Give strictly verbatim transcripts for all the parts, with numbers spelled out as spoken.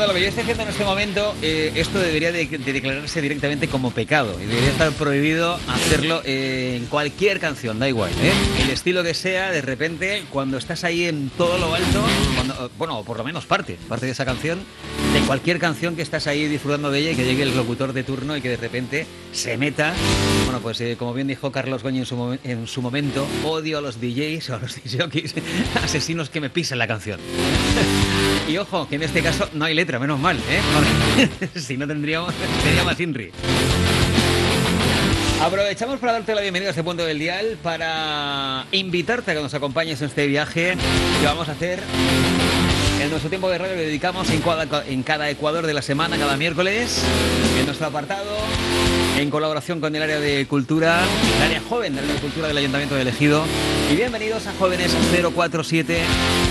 Ricardo, lo que yo estoy haciendo en este momento, eh, esto debería de, de declararse directamente como pecado y debería estar prohibido hacerlo eh, en cualquier canción, da igual, ¿eh? El estilo que sea, de repente, cuando estás ahí en todo lo alto, cuando, bueno, por lo menos parte, parte de esa canción, de cualquier canción que estás ahí disfrutando de ella y que llegue el locutor de turno y que de repente se meta. Bueno, pues eh, como bien dijo Carlos Goñi en su, mo- en su momento, odio a los D Js o a los D Js asesinos que me pisan la canción. Y ojo, que en este caso no hay letra, menos mal, ¿eh? Porque si no tendríamos, sería más Inri. Aprovechamos para darte la bienvenida a este punto del dial, para invitarte a que nos acompañes en este viaje que vamos a hacer en nuestro tiempo de radio que dedicamos en cada, en cada Ecuador de la semana, cada miércoles, en nuestro apartado, en colaboración con el área de cultura, el área joven del área de cultura del Ayuntamiento de Ejido. Y bienvenidos a Jóvenes cero cuatro siete.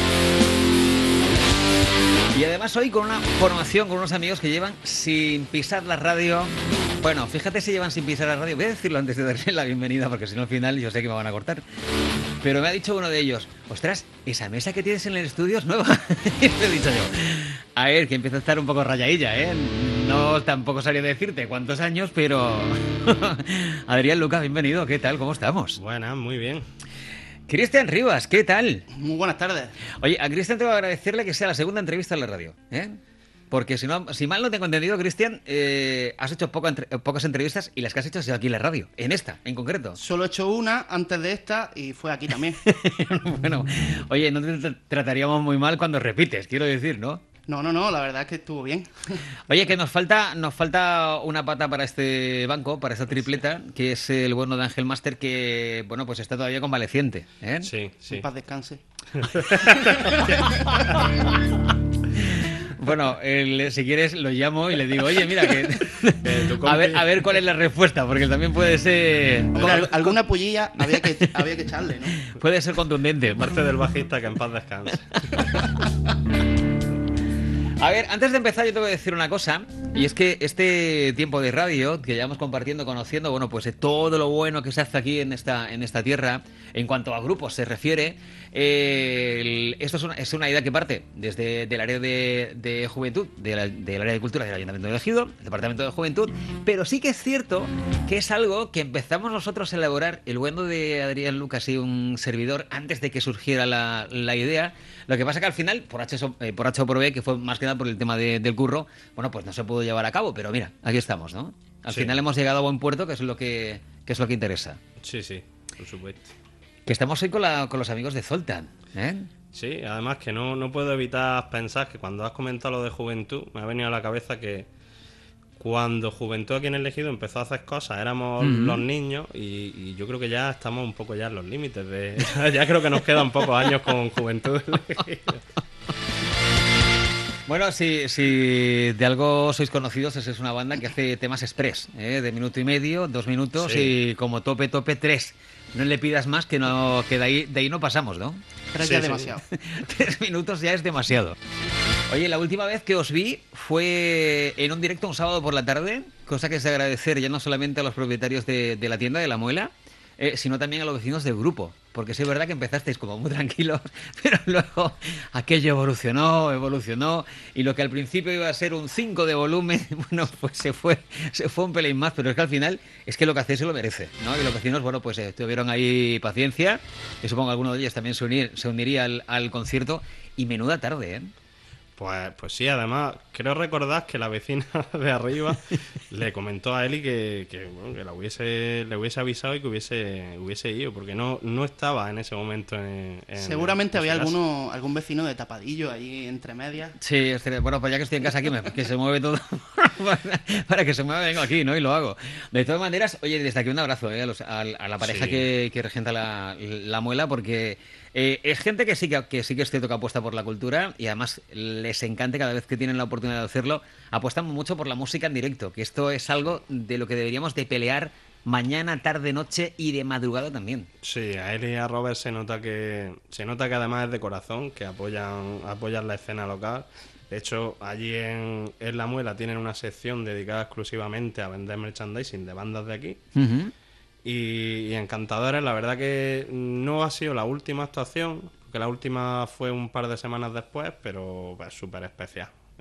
Y además hoy con una formación, con unos amigos que llevan sin pisar la radio. Bueno, fíjate si llevan sin pisar la radio. Voy a decirlo antes de darle la bienvenida, porque si no al final yo sé que me van a cortar. Pero me ha dicho uno de ellos, ostras, esa mesa que tienes en el estudio es nueva. Y le he dicho yo, a ver, que empieza a estar un poco rayadilla, ¿eh? No tampoco sabría decirte cuántos años, pero... Adrián Lucas, bienvenido, ¿qué tal? ¿Cómo estamos? Buenas, muy bien. Cristian Rivas, ¿qué tal? Muy buenas tardes. Oye, a Cristian te voy a agradecerle que sea la segunda entrevista en la radio, ¿eh? Porque si no, si mal no tengo entendido, Cristian, eh, has hecho poca entre, pocas entrevistas y las que has hecho han sido aquí en la radio, en esta, en concreto. Solo he hecho una antes de esta y fue aquí también. Bueno, oye, no te trataríamos muy mal cuando repites, quiero decir, ¿no? No, no, no, la verdad es que estuvo bien. Oye, que nos falta, nos falta una pata para este banco, para esta tripleta, que es el bueno de Ángel Máster, que, bueno, pues está todavía convaleciente, ¿eh? Sí, sí. En paz descanse. Bueno, el, si quieres lo llamo y le digo, oye, mira, que Eh, tu compi- a ver, a ver cuál es la respuesta, porque también puede ser Hombre, al- alguna pullilla había que, había que echarle, ¿no? puede ser contundente. Parte del bajista que en paz descanse. A ver, antes de empezar yo te voy a decir una cosa, y es que este tiempo de radio que llevamos compartiendo, conociendo, bueno, pues eh, todo lo bueno que se hace aquí en esta, en esta tierra, en cuanto a grupos se refiere, eh, el- esto es una, es una idea que parte desde el área de, de juventud, de la- del área de cultura del Ayuntamiento de Ejido, el Departamento de Juventud, pero sí que es cierto que es algo que empezamos nosotros a elaborar, el bueno de Adrián Lucas y un servidor, antes de que surgiera la, la idea. Lo que pasa que al final, por H, o- eh, por H o por B, que fue más que nada por el tema de- del curro, bueno, pues no se pudo llevar a cabo, pero mira, aquí estamos, ¿no? Al Sí. final hemos llegado a buen puerto, que es lo que, que es lo que interesa. Sí, sí, por supuesto. Que estamos hoy con, la, con los amigos de Zoltan, ¿eh? Sí, además que no, no puedo evitar pensar que cuando has comentado lo de juventud, me ha venido a la cabeza que cuando Juventud aquí en el Ejido empezó a hacer cosas, éramos Ujú. los niños y, y yo creo que ya estamos un poco ya en los límites de... Ya creo que nos quedan pocos años con Juventud en el Ejido. Bueno, si, si de algo sois conocidos, esa es una banda que hace temas express, ¿eh? De minuto y medio, dos minutos Sí. y como tope, tope, tres. No le pidas más, que no que de ahí, de ahí no pasamos, ¿no? Pero Sí, ya sí. demasiado. Tres minutos ya es demasiado. Oye, la última vez que os vi fue en un directo un sábado por la tarde, cosa que es de agradecer ya no solamente a los propietarios de, de la tienda de La Muela, eh, sino también a los vecinos del grupo. Porque sí es verdad que empezasteis como muy tranquilos, pero luego aquello evolucionó, evolucionó, y lo que al principio iba a ser un cinco de volumen, bueno, pues se fue, se fue un pelín más, pero es que al final es que lo que hacéis se lo merece, ¿no? Y los vecinos, bueno, pues eh, tuvieron ahí paciencia, y supongo que alguno de ellos también se, unir, se uniría al, al concierto, y menuda tarde, ¿eh? Pues, pues sí, además, creo recordar que la vecina de arriba le comentó a Eli que, que, bueno, que la hubiese, le hubiese avisado y que hubiese, hubiese ido, porque no, no estaba en ese momento en, en Seguramente en su había casa. alguno, algún vecino de tapadillo ahí entre medias. Sí, este, bueno, pues ya que estoy en casa aquí, me- que se mueve todo, para, para que se mueva, vengo aquí, ¿no? Y lo hago. De todas maneras, oye, desde aquí un abrazo, ¿eh? A, los- a- a la pareja Sí. que, que regenta la, la muela, porque eh, es gente que sí que, que sí que es cierto que apuesta por la cultura y además les encanta cada vez que tienen la oportunidad de hacerlo, apuestan mucho por la música en directo, que esto es algo de lo que deberíamos de pelear mañana, tarde, noche y de madrugada también. Sí, a él y a Robert se nota que se nota que además es de corazón, que apoyan apoyan la escena local. De hecho, allí en, en La Muela tienen una sección dedicada exclusivamente a vender merchandising de bandas de aquí. Ujú. Y, y encantadores, la verdad que no ha sido la última actuación, porque la última fue un par de semanas después, pero es súper especial.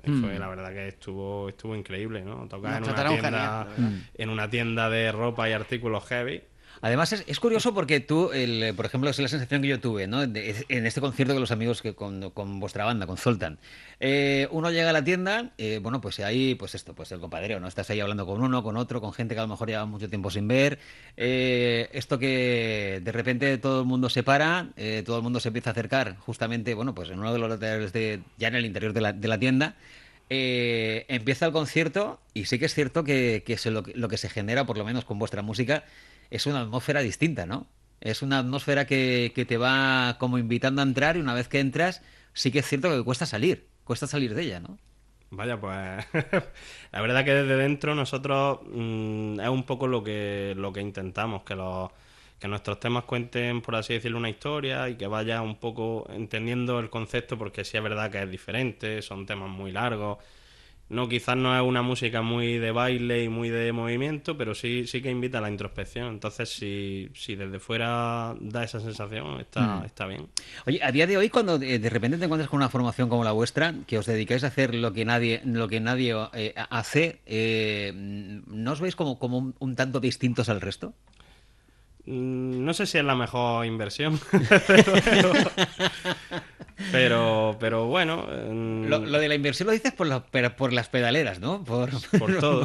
Y Mm. fue, la verdad que estuvo estuvo increíble, ¿no? Tocar Nos en una trataron tienda genial, la verdad. en una tienda de ropa y artículos heavy. Además, es, es curioso porque tú, el, eh, por ejemplo, es la sensación que yo tuve, ¿no? De- es- en este concierto con los amigos que con, con vuestra banda, con Zoltan. Eh, uno llega a la tienda, eh, bueno, pues ahí, pues esto, pues el compadreo, ¿no? Estás ahí hablando con uno, con otro, con gente que a lo mejor lleva mucho tiempo sin ver. Eh, esto que de repente todo el mundo se para, eh, todo el mundo se empieza a acercar, justamente, bueno, pues en uno de los laterales de, ya en el interior de la, de la tienda. Eh, empieza el concierto y sí que es cierto que, que se- lo, que lo que se genera, por lo menos con vuestra música, es una atmósfera distinta, ¿no? Es una atmósfera que, que te va como invitando a entrar y una vez que entras, sí que es cierto que cuesta salir, cuesta salir de ella, ¿no? Vaya, pues la verdad que desde dentro nosotros mm, es un poco lo que lo que intentamos, que los que nuestros temas cuenten, por así decirlo, una historia y que vaya un poco entendiendo el concepto, porque sí es verdad que es diferente, son temas muy largos. No, quizás no es una música muy de baile y muy de movimiento, pero sí, sí que invita a la introspección. Entonces, si, si desde fuera da esa sensación, está, Mm. está bien. Oye, a día de hoy, cuando eh, de repente te encuentras con una formación como la vuestra, que os dedicáis a hacer lo que nadie, lo que nadie eh, hace, eh, ¿no os veis como, como un, un tanto distintos al resto? Mm, No sé si es la mejor inversión, pero, pero, pero bueno, mm, Lo, lo de la inversión lo dices por, la- per- por las pedaleras, ¿no? Por, por todo.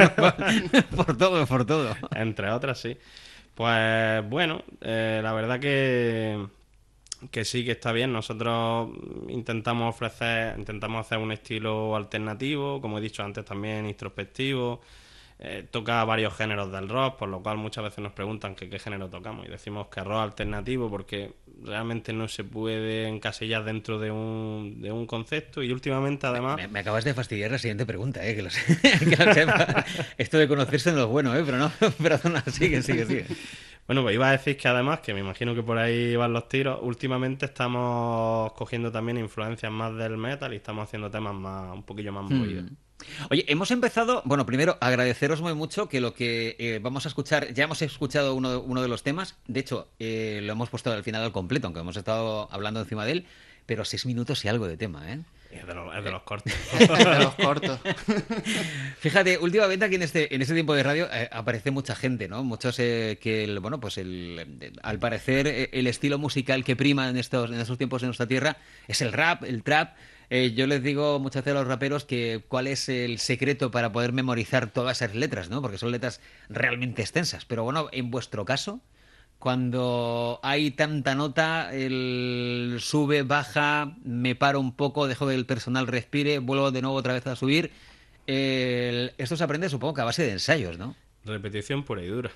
por todo, por todo. Entre otras, sí. Pues bueno, eh, la verdad que, que sí que está bien. Nosotros intentamos ofrecer, intentamos hacer un estilo alternativo, como he dicho antes también, introspectivo. Eh, toca varios géneros del rock, por lo cual muchas veces nos preguntan que qué género tocamos y decimos que rock alternativo porque realmente no se puede encasillar dentro de un, de un concepto y últimamente además... Me, me acabas de fastidiar la siguiente pregunta, ¿eh? Que lo, sé- que lo sepa. Esto de conocerse no es bueno, ¿eh? Pero no, perdona, sigue, sigue, sigue. Bueno, pues iba a decir que además, que me imagino que por ahí van los tiros, últimamente estamos cogiendo también influencias más del metal y estamos haciendo temas más un poquillo más movidos. Hmm. Oye, hemos empezado, bueno, primero agradeceros muy mucho que lo que eh, vamos a escuchar, ya hemos escuchado uno, uno de los temas, de hecho eh, lo hemos puesto al final al completo, aunque hemos estado hablando encima de él, pero seis minutos y algo de tema, ¿eh? Y es de los, es de los cortos. De los cortos. Fíjate, últimamente aquí en este, en este tiempo de radio eh, aparece mucha gente, ¿no? Muchos eh, que, el, bueno, pues el, eh, al parecer eh, el estilo musical que prima en estos, en estos tiempos en nuestra tierra es el rap, el trap. Eh, yo les digo muchas veces a los raperos que cuál es el secreto para poder memorizar todas esas letras, ¿no? Porque son letras realmente extensas. Pero bueno, en vuestro caso, cuando hay tanta nota, el sube, baja, me paro un poco, dejo que el personal respire, vuelvo de nuevo otra vez a subir. El- esto se aprende, supongo que a base de ensayos, ¿no? Repetición pura y dura.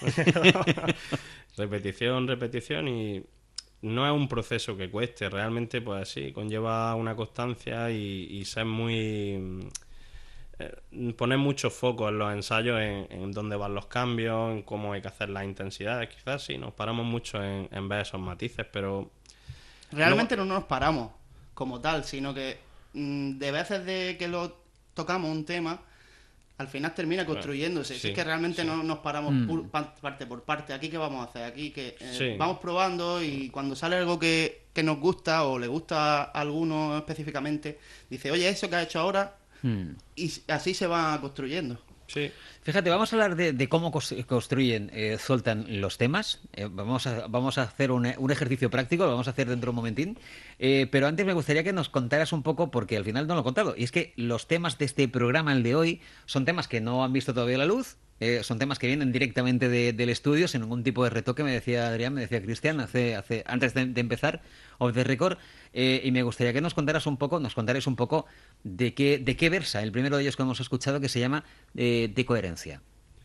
Repetición, repetición y no es un proceso que cueste, realmente pues sí, conlleva una constancia y, y ser muy... eh, poner mucho foco en los ensayos, en, en dónde van los cambios, en cómo hay que hacer las intensidades, quizás sí, nos paramos mucho en, en ver esos matices, pero Realmente no nos paramos como tal, sino que mm, de veces de que lo tocamos un tema, al final termina construyéndose. Si sí, es que realmente sí. no nos paramos Mm. pur- pa- parte por parte. Aquí qué vamos a hacer, aquí que eh, Sí. vamos probando y cuando sale algo que, que nos gusta o le gusta a alguno específicamente, dice, oye, eso que has hecho ahora, Hmm. y así se va construyendo. sí. Fíjate, vamos a hablar de, de cómo cos- construyen, eh, Zoltan los temas. Eh, vamos, a, vamos a hacer un, un ejercicio práctico, lo vamos a hacer dentro de un momentín. Eh, pero antes me gustaría que nos contaras un poco, porque al final no lo he contado. Y es que los temas de este programa, el de hoy, son temas que no han visto todavía la luz. Eh, son temas que vienen directamente de- del estudio, sin ningún tipo de retoque, me decía Adrián, me decía Cristian, hace, hace, antes de, de empezar, off the record. Eh, y me gustaría que nos contaras un poco, nos contarais un poco de qué, de qué versa el primero de ellos que hemos escuchado, que se llama eh, De Coherencia.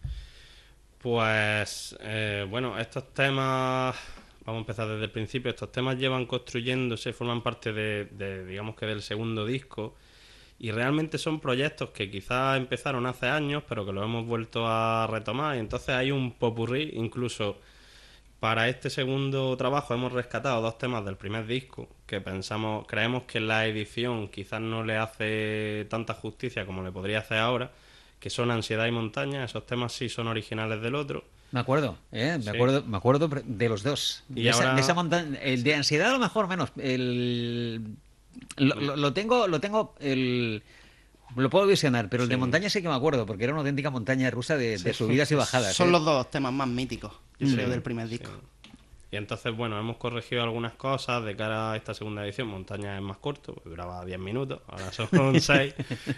Pues eh, bueno, estos temas, vamos a empezar desde el principio, estos temas llevan construyéndose, forman parte de, de, digamos que del segundo disco y realmente son proyectos que quizás empezaron hace años pero que los hemos vuelto a retomar y entonces hay un popurrí. Incluso para este segundo trabajo hemos rescatado dos temas del primer disco que pensamos, creemos que la edición quizás no le hace tanta justicia como le podría hacer ahora, que son Ansiedad y Montaña. Esos temas sí son originales del otro. Me acuerdo, ¿eh? me Sí. acuerdo, me acuerdo de los dos. Y de, esa, ahora- de esa montaña, el de ansiedad a lo mejor menos. El, lo, lo- lo tengo, lo tengo el, Lo puedo visionar, pero el de Sí. montaña sí que me acuerdo, porque era una auténtica montaña rusa de, de subidas y bajadas. Son ¿eh? los dos temas más míticos, yo Sí, creo, del primer disco. sí. Y entonces, bueno, hemos corregido algunas cosas de cara a esta segunda edición. Montaña es más corto, pues duraba diez minutos, ahora son seis.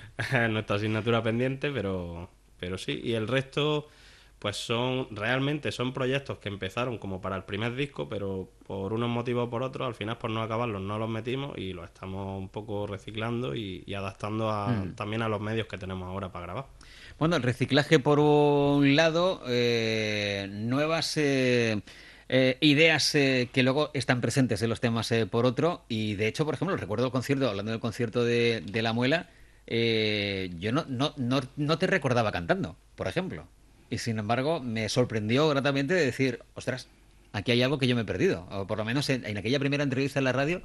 Es nuestra asignatura pendiente, pero, pero sí. Y el resto, pues son, realmente son proyectos que empezaron como para el primer disco, pero por unos motivos o por otros, al final por no acabarlos no los metimos y los estamos un poco reciclando y, y adaptando a, Mm. también a los medios que tenemos ahora para grabar. Bueno, el reciclaje por un lado, eh, nuevas eh, eh, ideas eh, que luego están presentes en los temas eh, por otro, y de hecho, por ejemplo, recuerdo el concierto, hablando del concierto de, de La Muela, eh, yo no, no, no, no te recordaba cantando, por ejemplo, y sin embargo me sorprendió gratamente de decir, ostras, aquí hay algo que yo me he perdido, o por lo menos en, en aquella primera entrevista en la radio.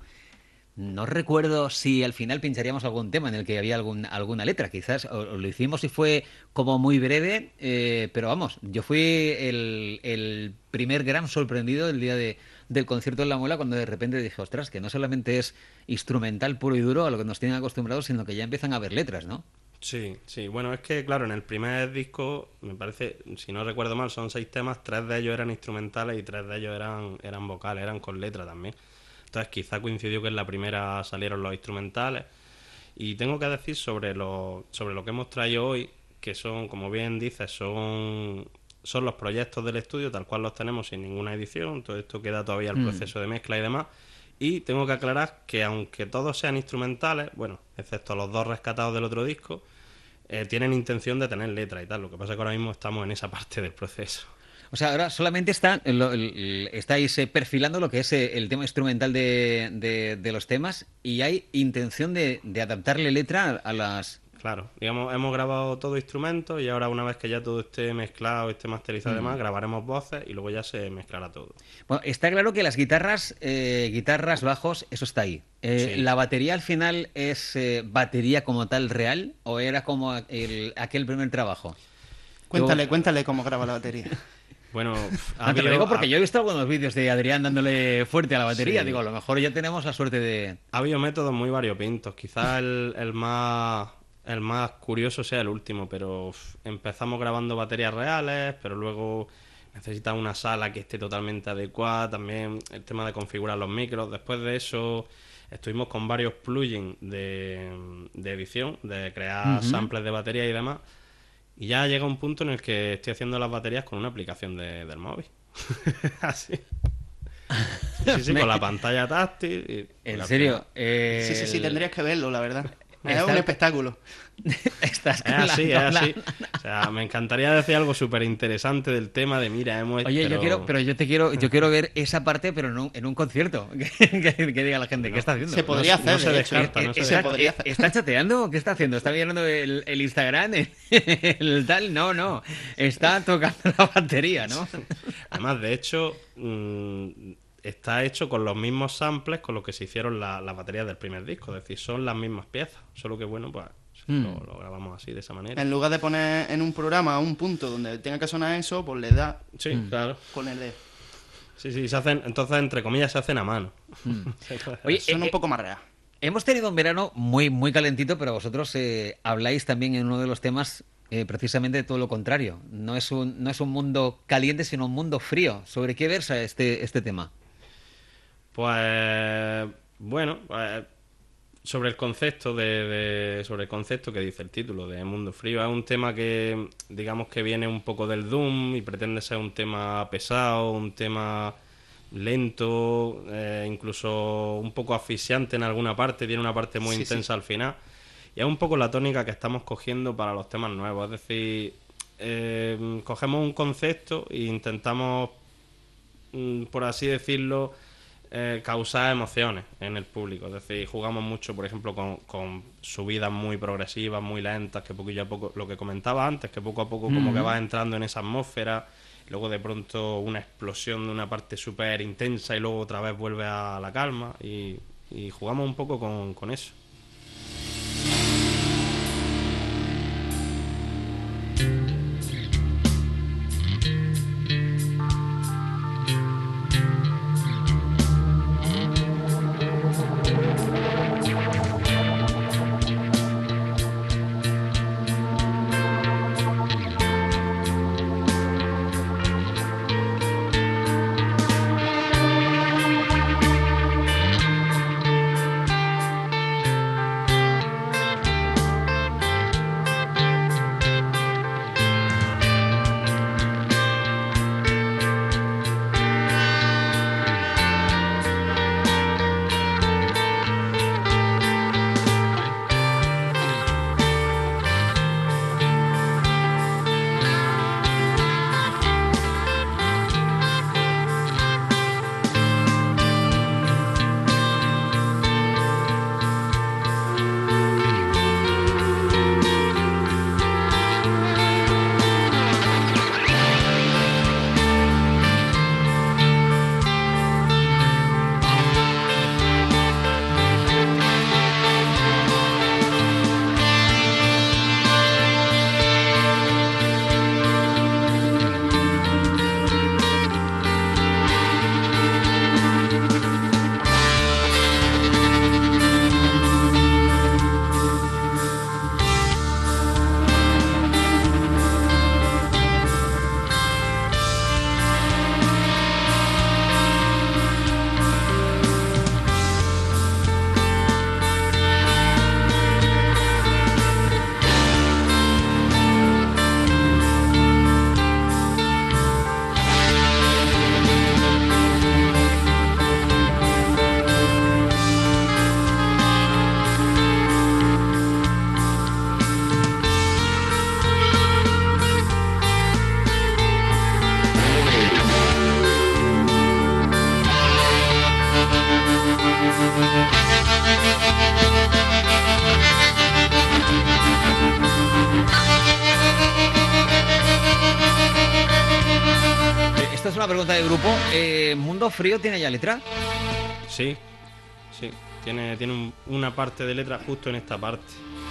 No recuerdo si al final pincharíamos algún tema en el que había algún, alguna letra, quizás o, o lo hicimos y fue como muy breve, eh, pero vamos, yo fui el, el primer gran sorprendido el día de, del concierto en La Muela cuando de repente dije, ostras, que no solamente es instrumental puro y duro a lo que nos tienen acostumbrados, sino que ya empiezan a haber letras, ¿no? Sí, sí. Bueno, es que, claro, en el primer disco, me parece, si no recuerdo mal, son seis temas, tres de ellos eran instrumentales y tres de ellos eran, eran vocales, eran con letra también. Entonces quizá coincidió que en la primera salieron los instrumentales. Y tengo que decir sobre lo, sobre lo que hemos traído hoy, que son, como bien dices, son, son los proyectos del estudio, tal cual los tenemos sin ninguna edición. Todo esto queda todavía el Mm. proceso de mezcla y demás. Y tengo que aclarar que aunque todos sean instrumentales, bueno, excepto los dos rescatados del otro disco, eh, tienen intención de tener letra y tal. Lo que pasa es que ahora mismo estamos en esa parte del proceso. O sea, ahora solamente está, lo- el- estáis eh, perfilando lo que es eh, el tema instrumental de, de- de los temas y hay intención de, de adaptarle letra a las... Claro, digamos, hemos grabado todo instrumento y ahora una vez que ya todo esté mezclado, esté masterizado y demás, grabaremos voces y luego ya se mezclará todo. Bueno, está claro que las guitarras, eh, guitarras, bajos, eso está ahí. Eh, Sí. ¿La batería al final es eh, batería como tal real o era como el- aquel primer trabajo? Cuéntale, Yo- cuéntale cómo graba la batería. Bueno, ha Ah, te lo habido- digo porque ha- yo he visto algunos vídeos de Adrián dándole fuerte a la batería. Sí. Digo, a lo mejor ya tenemos la suerte de... Ha habido métodos muy variopintos. Quizás el, el más el más curioso sea el último, pero uf, empezamos grabando baterías reales, pero luego necesitas una sala que esté totalmente adecuada. También el tema de configurar los micros. Después de eso estuvimos con varios plugins de, de edición, de crear Ujú. samples de batería y demás. Y ya llega un punto en el que estoy haciendo las baterías con una aplicación de- del móvil. Así. Sí, sí, con la pantalla táctil. y- En al serio. final- Sí, sí, sí, el- tendrías que verlo, la verdad. Es Está- un espectáculo. Estás Es con la- así, es con la- así. O sea, me encantaría decir algo súper interesante del tema de, mira, hemos... Oye, yo quiero, pero yo te quiero, yo quiero ver esa parte, pero en un, en un concierto. Que, que- que diga la gente, ¿qué está haciendo? Se podría no hacer, se de hecho. descarta, Eh, no se eh, se está, podría eh, hacer. ¿Está chateando? ¿Qué está haciendo? ¿Está mirando el, el Instagram? El, el tal? No, no. Está tocando la batería, ¿no? Además, de hecho, mm, está hecho con los mismos samples con los que se hicieron la- las baterías del primer disco. Es decir, son las mismas piezas. Solo que, bueno, pues Mm. lo, lo grabamos así, de esa manera. En lugar de poner en un programa un punto donde tenga que sonar eso, pues le da Sí, claro. con el dedo. Sí, sí, se hacen, entonces, entre comillas, se hacen a mano. Oye, Suena eh, un poco más real. hemos tenido un verano muy, muy calentito, pero vosotros eh, habláis también en uno de los temas eh, precisamente de todo lo contrario. No es un, no es un mundo caliente, sino un mundo frío. ¿Sobre qué versa este, este tema? Pues bueno, pues, sobre el concepto de, de- sobre el concepto que dice el título de Mundo Frío, es un tema que digamos que viene un poco del doom y pretende ser un tema pesado, un tema lento, eh, incluso un poco asfixiante en alguna parte, tiene una parte muy Sí, intensa al final. Y es un poco la tónica que estamos cogiendo para los temas nuevos, es decir, eh, cogemos un concepto e intentamos, mm, por así decirlo, eh, causar emociones en el público. Es decir, jugamos mucho, por ejemplo, con, con subidas muy progresivas, muy lentas, que poquillo a poco, lo que comentaba antes, que poco a poco como que vas entrando en esa atmósfera, luego de pronto una explosión de una parte súper intensa y luego otra vez vuelve a la calma y, y jugamos un poco con, con eso. una pregunta de grupo. Eh, ¿Mundo Frío tiene ya letra? Sí, sí. Tiene, tiene un, una parte de letra justo en esta parte.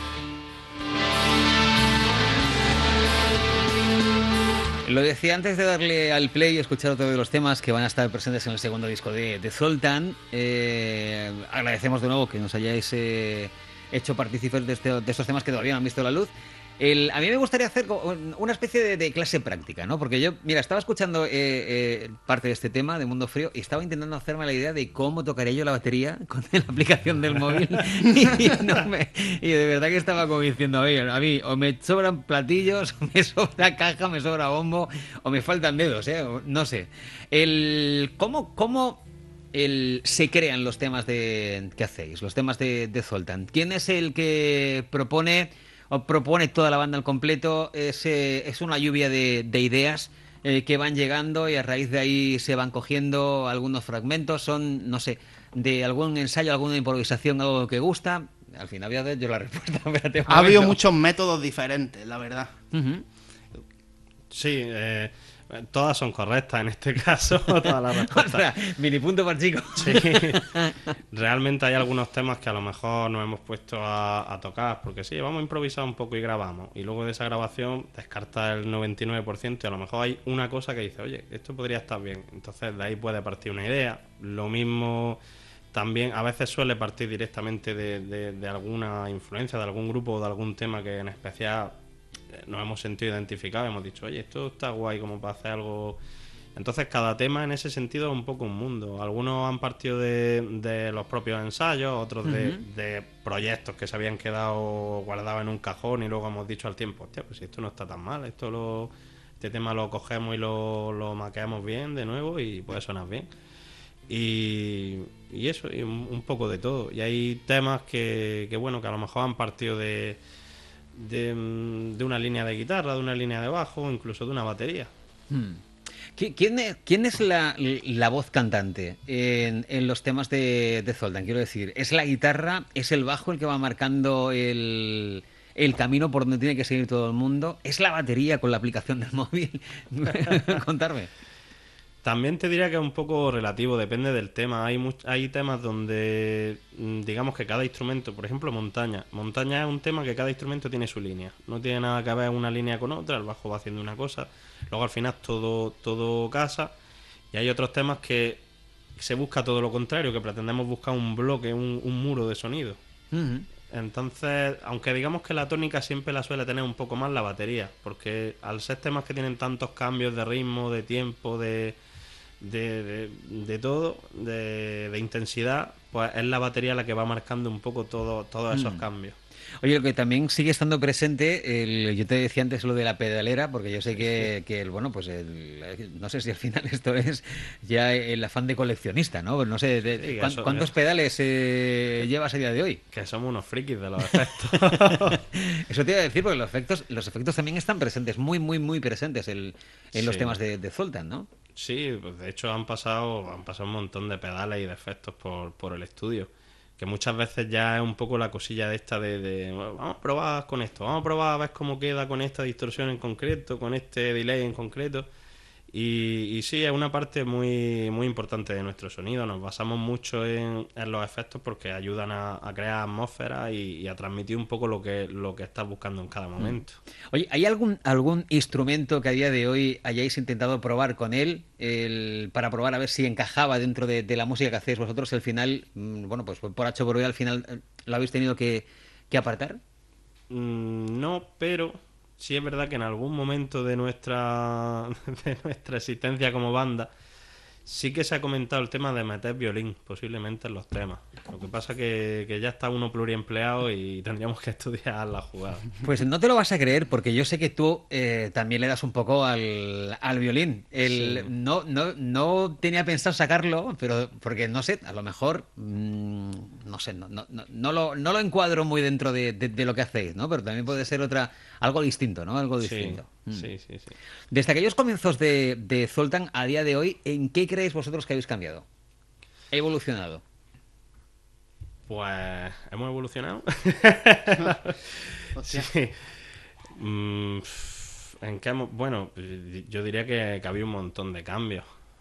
Lo decía antes de darle al play y escuchar otro de los temas que van a estar presentes en el segundo disco de, de Zoltan. Eh, agradecemos de nuevo que nos hayáis eh, hecho partícipes de, este, de estos temas que todavía no han visto la luz. El, a mí me gustaría hacer una especie de, de clase práctica, ¿no? Porque yo, mira, estaba escuchando eh, eh, parte de este tema de Mundo Frío y estaba intentando hacerme la idea de cómo tocaría yo la batería con la aplicación del móvil y, no me, y de verdad que estaba como diciendo, a mí, a mí o me sobran platillos, o me sobra caja, me sobra bombo, o me faltan dedos, ¿eh? No sé. El, ¿Cómo, cómo el, se crean los temas de, que hacéis, los temas de, de Zoltan? ¿Quién es el que propone... o propone toda la banda al completo? Es, eh, es una lluvia de, de ideas eh, que van llegando y a raíz de ahí se van cogiendo algunos fragmentos, son, no sé, de algún ensayo, alguna improvisación, algo que gusta. Al final voy a dar yo la respuesta. Espérate un Ha habido momento. muchos métodos diferentes, la verdad. Uh-huh. Sí, eh, todas son correctas en este caso, todas las respuestas. Ostras, mini punto para chico. Sí, realmente hay algunos temas que a lo mejor nos hemos puesto a, a tocar, porque sí, vamos a improvisar un poco y grabamos, y luego de esa grabación descarta el noventa y nueve por ciento y a lo mejor hay una cosa que dice, oye, esto podría estar bien, entonces de ahí puede partir una idea. Lo mismo también a veces suele partir directamente de, de, de alguna influencia, de algún grupo o de algún tema que en especial nos hemos sentido identificados, hemos dicho, oye, esto está guay como para hacer algo. Entonces cada tema en ese sentido es un poco un mundo. Algunos han partido de, de los propios ensayos, otros de, uh-huh. de proyectos que se habían quedado guardados en un cajón y luego hemos dicho al tiempo, hostia, pues esto no está tan mal, esto lo, este tema lo cogemos y lo, lo maqueamos bien de nuevo y puede sonar bien. Y, y eso, y un, un poco de todo. Y hay temas que, que bueno, que a lo mejor han partido de De, de una línea de guitarra, de una línea de bajo, incluso de una batería. Hmm. ¿Quién es, quién es la, la voz cantante en, en los temas de, de Zoltan? Quiero decir, ¿es la guitarra, es el bajo el que va marcando el, el camino por donde tiene que seguir todo el mundo? ¿Es la batería con la aplicación del móvil? Contarme. También te diría que es un poco relativo, depende del tema. Hay much- hay temas donde, digamos que cada instrumento, por ejemplo, montaña. Montaña es un tema que cada instrumento tiene su línea. No tiene nada que ver una línea con otra, el bajo va haciendo una cosa, luego al final todo, todo casa. Y hay otros temas que se busca todo lo contrario, que pretendemos buscar un bloque, un, un muro de sonido. Uh-huh. Entonces, aunque digamos que la tónica siempre la suele tener un poco más la batería, porque al ser temas que tienen tantos cambios de ritmo, de tiempo, de... De, de, de todo, de, de intensidad, pues es la batería la que va marcando un poco todo, todos esos mm. cambios. Oye, lo que también sigue estando presente, el, yo te decía antes lo de la pedalera, porque yo sé que, que el, bueno, pues el, no sé si al final esto es ya el afán de coleccionista, ¿no? No sé, de, sí, ¿cuántos, eso, ¿cuántos eso. pedales eh, llevas a día de hoy? Que somos unos frikis de los efectos. Eso te iba a decir, porque los efectos, los efectos también están presentes, muy, muy, muy presentes el, en sí. los temas de, de Zoltan, ¿no? Sí, pues de hecho han pasado, han pasado un montón de pedales y de efectos por, por el estudio. Que muchas veces ya es un poco la cosilla de esta de, de bueno, vamos a probar con esto, vamos a probar a ver cómo queda con esta distorsión en concreto, con este delay en concreto. Y, y sí, es una parte muy muy importante de nuestro sonido. Nos basamos mucho en, en los efectos porque ayudan a, a crear atmósfera y, y a transmitir un poco lo que, lo que estás buscando en cada momento. Oye, ¿hay algún algún instrumento que a día de hoy hayáis intentado probar con él el, para probar a ver si encajaba dentro de, de la música que hacéis vosotros? El final, bueno, pues por H por B al final lo habéis tenido que, que apartar. Mm, no, pero... sí es verdad que en algún momento de nuestra de nuestra existencia como banda sí que se ha comentado el tema de meter violín posiblemente en los temas. Lo que pasa que, que ya está uno pluriempleado y tendríamos que estudiar la jugada. Pues no te lo vas a creer, porque yo sé que tú eh, también le das un poco al, al violín. El, sí. no, no, no tenía pensado sacarlo, pero porque no sé, a lo mejor mmm, no sé, no, no, no, no, lo, no lo encuadro muy dentro de, de, de lo que hacéis, ¿no? Pero también puede ser otra algo distinto, ¿no? Algo distinto. Sí, mm. sí, sí, sí. Desde aquellos comienzos de, de Zoltan a día de hoy, ¿en qué creéis vosotros que habéis cambiado? ¿Ha evolucionado? Pues hemos evolucionado. Sí. Mm, ¿en qué hemos? Bueno, yo diría que, que había un montón de cambios.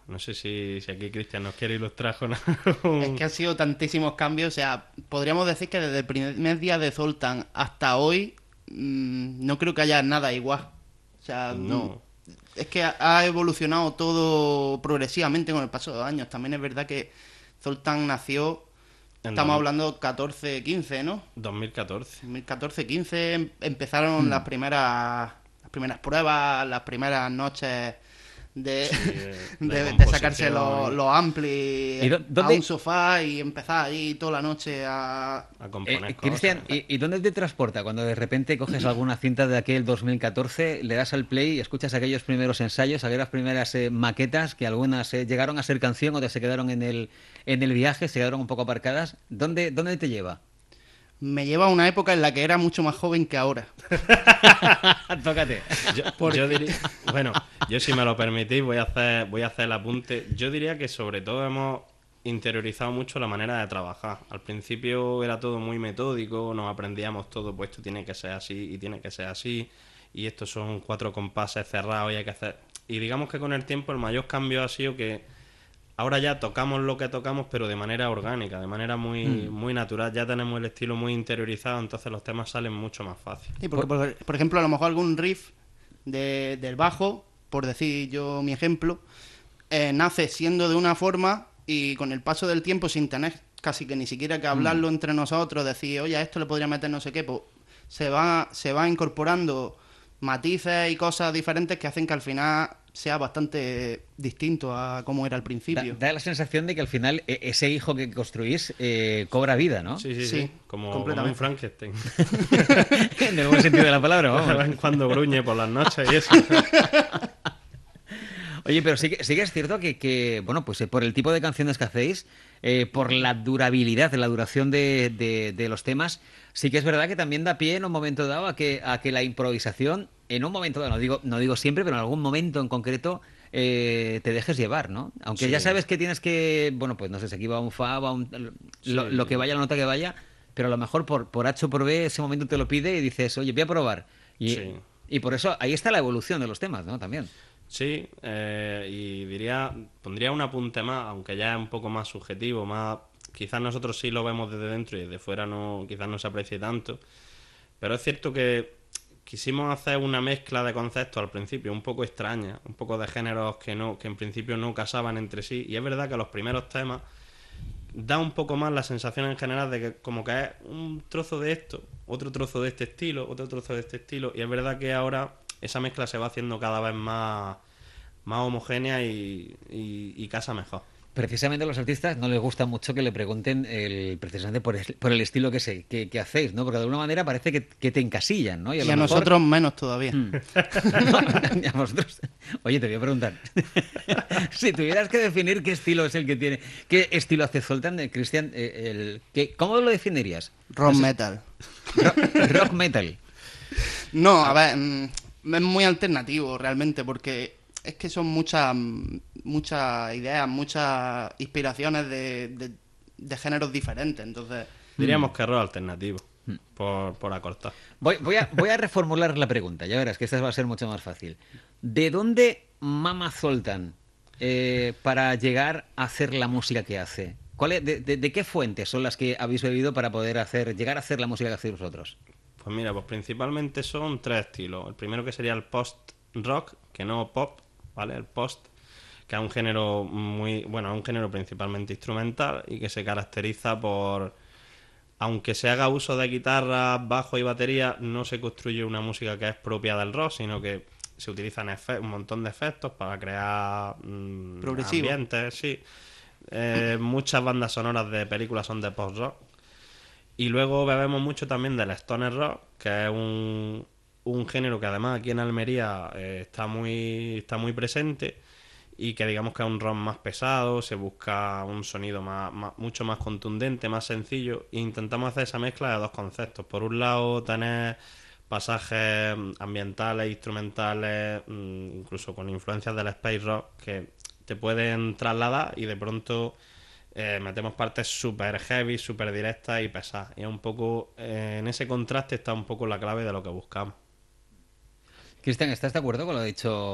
No sé si, si aquí Cristian nos quiere ilustrar con algún... Es que han sido tantísimos cambios, o sea, podríamos decir que desde el primer día de Zoltan hasta hoy mmm, no creo que haya nada igual. O sea, no. Es que ha, ha evolucionado todo progresivamente con el paso de los años. También es verdad que Zoltan nació, En estamos dos- hablando catorce quince, ¿no? dos mil catorce. dos mil catorce quince em- empezaron las primeras las primeras pruebas, las primeras noches de, Sí, de- de, de de sacarse composición. los, los amplis ¿Y dó- a dónde- un sofá y empezar ahí toda la noche a... A componer Eh, cosas. Cristian, ¿y, y dónde te transporta cuando de repente coges alguna cinta de aquel dos mil catorce, le das al play y escuchas aquellos primeros ensayos, aquellas primeras eh, maquetas que algunas eh, llegaron a ser canción, otras se quedaron en el, en el viaje, se quedaron un poco aparcadas? ¿Dónde, dónde te lleva? Me lleva a una época en la que era mucho más joven que ahora. Tócate. Yo, yo diría, bueno, yo si me lo permitís voy a hacer voy a hacer el apunte. Yo diría que sobre todo hemos interiorizado mucho la manera de trabajar. Al principio era todo muy metódico, nos aprendíamos todo, pues esto tiene que ser así y tiene que ser así y estos son cuatro compases cerrados y hay que hacer. Y digamos que con el tiempo el mayor cambio ha sido que ahora ya tocamos lo que tocamos, pero de manera orgánica, de manera muy, Mm. muy natural. Ya tenemos el estilo muy interiorizado, entonces los temas salen mucho más fácil. Sí, porque, por, por ejemplo, a lo mejor algún riff de, del bajo, por decir yo mi ejemplo, eh, nace siendo de una forma y con el paso del tiempo, sin tener casi que ni siquiera que hablarlo entre nosotros, decir, oye, a esto le podría meter no sé qué, pues se va, se va incorporando matices y cosas diferentes que hacen que al final sea bastante distinto a cómo era al Da, principio. da la sensación de que al final e- ese hijo que construís eh, cobra vida, ¿no? Sí, sí, sí, Sí, como, como completamente. un Frankenstein. En el buen sentido de la palabra, De vez vamos. en cuando gruñe por las noches y eso. Oye, pero sí que, sí que es cierto que, que, bueno, pues eh, por el tipo de canciones que hacéis, eh, por la durabilidad, la duración de, de- de los temas, sí que es verdad que también da pie en un momento dado a que, a que la improvisación, en un momento dado, no digo, no digo siempre, pero en algún momento en concreto, eh, te dejes llevar, ¿no? Aunque Sí. ya sabes que tienes que, bueno, pues no sé, si aquí va un fa, va un... Lo, Sí. lo que vaya, la nota que vaya, pero a lo mejor por, por H o por B ese momento te lo pide y dices, oye, voy a probar. Y, Sí. y por eso ahí está la evolución de los temas, ¿no? También. Sí, eh, y diría, pondría un apunte más, aunque ya es un poco más subjetivo, más, quizás nosotros sí lo vemos desde dentro y desde fuera no, quizás no se aprecie tanto, pero es cierto que quisimos hacer una mezcla de conceptos al principio un poco extraña, un poco de géneros que no, que en principio no casaban entre sí, y es verdad que los primeros temas da un poco más la sensación en general de que como que es un trozo de esto, otro trozo de este estilo, otro trozo de este estilo, y es verdad que ahora esa mezcla se va haciendo cada vez más, más homogénea y, y, y casa mejor. Precisamente a los artistas no les gusta mucho que le pregunten el, precisamente por el, por el estilo que, se, que, que hacéis, ¿no? Porque de alguna manera parece que, que te encasillan, ¿no? Y a, lo mejor- nosotros menos todavía. Mm. Y a vosotros. Oye, te voy a preguntar. Si tuvieras que definir qué estilo es el que tiene, qué estilo hace Zoltan, eh, Cristian, eh, el, ¿qué- ¿cómo lo definirías? Rock metal. Rock, rock metal. No, a ver, mm, es muy alternativo realmente porque es que son muchas muchas ideas, muchas inspiraciones de, de, de géneros diferentes, entonces... Diríamos que rock alternativo, por, por acortar. Voy, voy, a, voy a reformular la pregunta, ya verás que esta va a ser mucho más fácil. ¿De dónde mama Zoltan eh, para llegar a hacer la música que hace? ¿Cuál es- de, de- de qué fuentes son las que habéis bebido para poder hacer llegar a hacer la música que hacéis vosotros? Pues mira, pues principalmente son tres estilos. El primero que sería el post-rock, que no pop, ¿vale? El post, que es un género muy, bueno, es un género principalmente instrumental y que se caracteriza por, aunque se haga uso de guitarra, bajo y batería, no se construye una música que es propia del rock, sino que se utilizan efe- un montón de efectos para crear mm, Progresivo. ambientes, sí. Eh, muchas bandas sonoras de películas son de post-rock. Y luego bebemos mucho también del stoner rock, que es un, un género que además aquí en Almería eh, está muy está muy presente y que digamos que es un rock más pesado, se busca un sonido más, más- mucho más contundente, más sencillo, e intentamos hacer esa mezcla de dos conceptos. Por un lado, tener pasajes ambientales, instrumentales, mm, incluso con influencias del space rock que te pueden trasladar y de pronto eh, metemos partes súper heavy, súper directas y pesadas. Y es un poco, eh, en ese contraste está un poco la clave de lo que buscamos. Cristian, ¿estás de acuerdo con lo dicho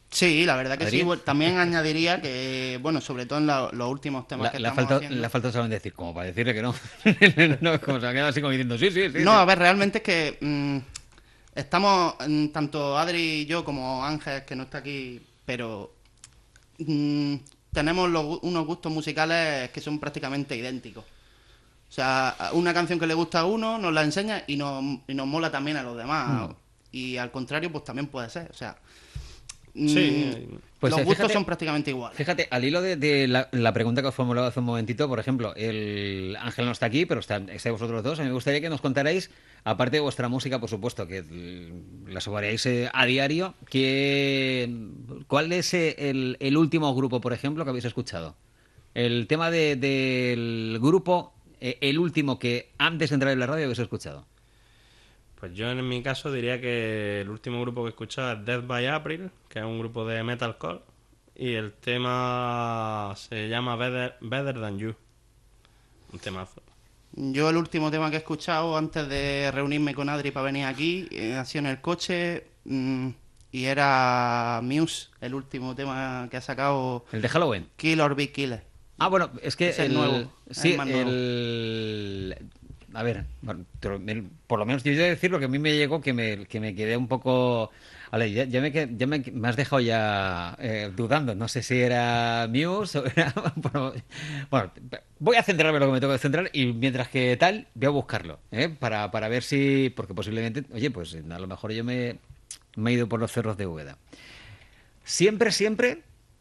Sí, la verdad que Adri. sí. Bueno, también añadiría que, bueno, sobre todo en la- los últimos temas La, que le, ha estamos faltado, haciendo. le ha faltado solamente decir, como para decirle que no. No, como se ha quedado así como diciendo, sí, sí, sí. No, sí. a ver, realmente es que mm, estamos, mm, tanto Adri y yo como Ángel, que no está aquí, pero mm, tenemos los gu- unos gustos musicales que son prácticamente idénticos. O sea, una canción que le gusta a uno nos la enseña y nos, y nos mola también a los demás. Mm. Y al contrario, pues también puede ser. O sea, mm, Sí, Pues, los eh, gustos fíjate- son prácticamente iguales. Fíjate, al hilo de, de la, la pregunta que os formulaba hace un momentito, por ejemplo, el Ángel no está aquí, pero está, estáis vosotros dos. A mí me gustaría que nos contarais, aparte de vuestra música, por supuesto, que mm, la subaríais eh, a diario, que, ¿cuál es eh, el, el último grupo, por ejemplo, que habéis escuchado? El tema de- del grupo, eh, el último que antes de entrar en la radio habéis escuchado. Pues yo en mi caso diría que el último grupo que he escuchado es Death by April, que es un grupo de metalcore, y el tema se llama Better, Better Than You. Un temazo. Yo el último tema que he escuchado antes de reunirme con Adri para venir aquí eh, ha sido en el coche mm, y era Muse, el último tema que ha sacado El de Halloween. Kill or Be Killed. Ah, bueno, es que Es el el, nuevo, es sí, el más nuevo. el, a ver, bueno, pero el- por lo menos yo he de decir lo que a mí me llegó, que me, que me quedé un poco, vale, ya, ya me, que- ya me, me has dejado ya eh, dudando, no sé si era Muse o era, bueno, bueno, voy a centrarme en lo que me tengo que centrar y mientras que tal, voy a buscarlo, ¿eh? para, para ver si, porque posiblemente, oye, pues a lo mejor yo me, me he ido por los cerros de Úbeda. Siempre, siempre.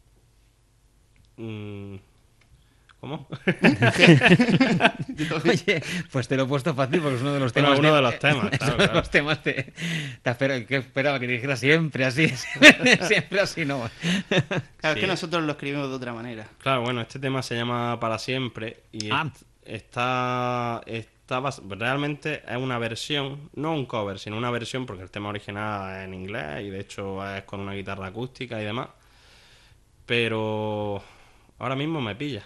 Mm, ¿Cómo? Oye, pues te lo he puesto fácil porque es uno de los Bueno, temas. uno de los temas, es claro, uno de claro. los temas de. Te espero, que esperaba que dijera siempre así. Siempre así, no. Claro, es Sí. que nosotros lo escribimos de otra manera. Claro, bueno, este tema se llama Para Siempre y Ah. est- está, está bas- realmente es una versión, no un cover, sino una versión porque el tema original es en inglés y de hecho es con una guitarra acústica y demás. Pero ahora mismo me pilla.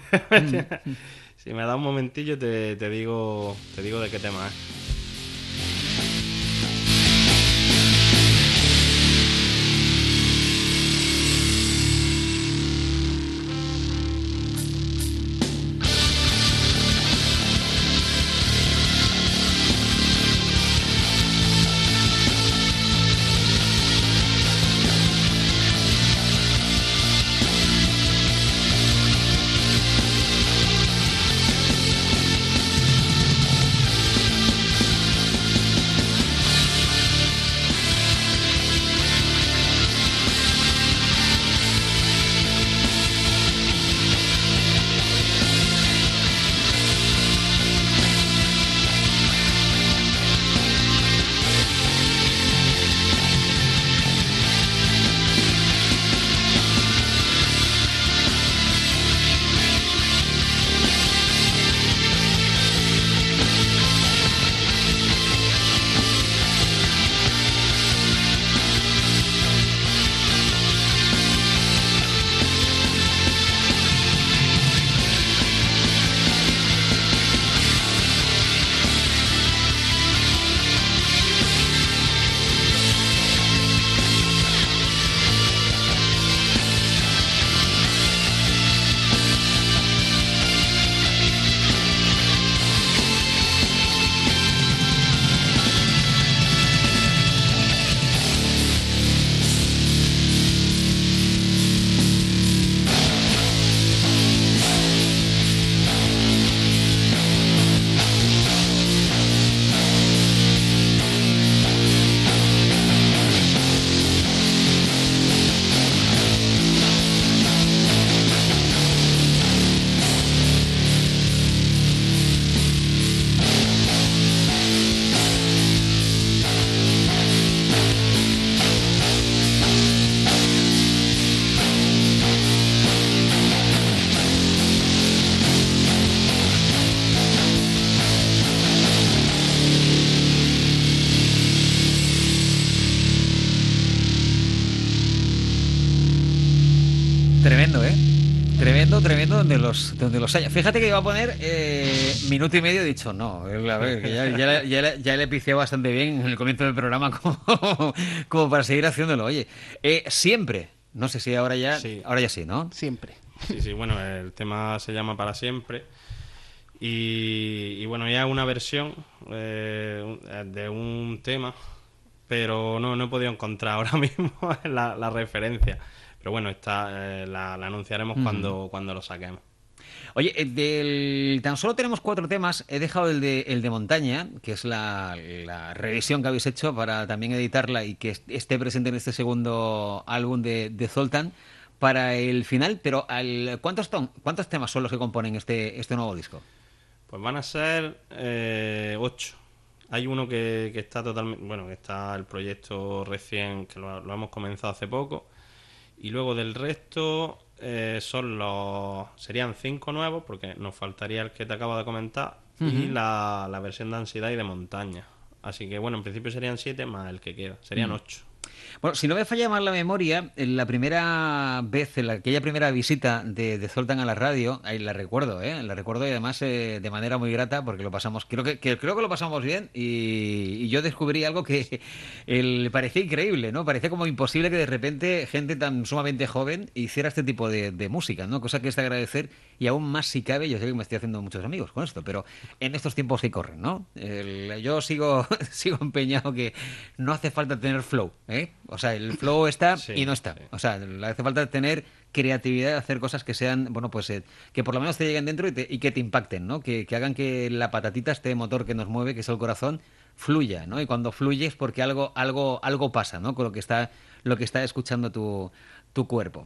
Si me da un momentillo te, te digo te digo de qué tema es. Tremendo, ¿eh? Tremendo tremendo, tremendo donde los, donde los haya. Fíjate que iba a poner eh, minuto y medio, he dicho no. A ver, que ya, ya, ya, ya le he piciado bastante bien en el comienzo del programa como, como para seguir haciéndolo. Oye, eh, siempre, no sé si ahora ya, Sí. ahora ya sí, ¿no? Siempre. Sí, sí, bueno, el tema se llama Para Siempre. Y, y bueno, ya es una versión eh, de un tema, pero no, no he podido encontrar ahora mismo la, la referencia. Pero bueno, está, eh, la, la anunciaremos Mm. cuando, cuando lo saquemos. Oye, el del, tan solo tenemos cuatro temas. He dejado el de, el de Montaña, que es la, la revisión que habéis hecho para también editarla y que esté presente en este segundo álbum de, de Zoltan para el final. Pero al, ¿cuántos, ton- ¿cuántos temas son los que componen este, este nuevo disco? Pues van a ser eh, ocho. Hay uno que, que está totalmente... Bueno, que está el proyecto recién, que lo, lo hemos comenzado hace poco. Y luego del resto eh, son los... Serían cinco nuevos, porque nos faltaría el que te acabo de comentar, y Ujú. la, la versión de Ansiedad y de Montaña. Así que bueno, en principio serían siete más el que queda. Serían ocho. Bueno, si no me falla más la memoria, en la primera vez, en la, aquella primera visita de, de Zoltan a la radio, ahí la recuerdo, ¿eh? La recuerdo y además eh, de manera muy grata porque lo pasamos, creo que, que- creo que lo pasamos bien y, y yo descubrí algo que el, parecía increíble, ¿no? Parecía como imposible que de repente gente tan sumamente joven hiciera este tipo de, de música, ¿no? Cosa que es de agradecer y aún más si cabe, yo sé que me estoy haciendo muchos amigos con esto, pero en estos tiempos que corren, ¿no? El- yo sigo, sigo empeñado que no hace falta tener flow, ¿eh? O sea, el flow está Sí, y no está. sí. O sea, le hace falta tener creatividad, hacer cosas que sean, bueno, pues eh, que por lo menos te lleguen dentro y, te- y que te impacten, ¿no? Que, que hagan que la patatita, este motor que nos mueve, que es el corazón, fluya, ¿no? Y cuando fluye es porque algo, algo, algo pasa, ¿no? Con lo que está, lo que está escuchando tu, tu cuerpo.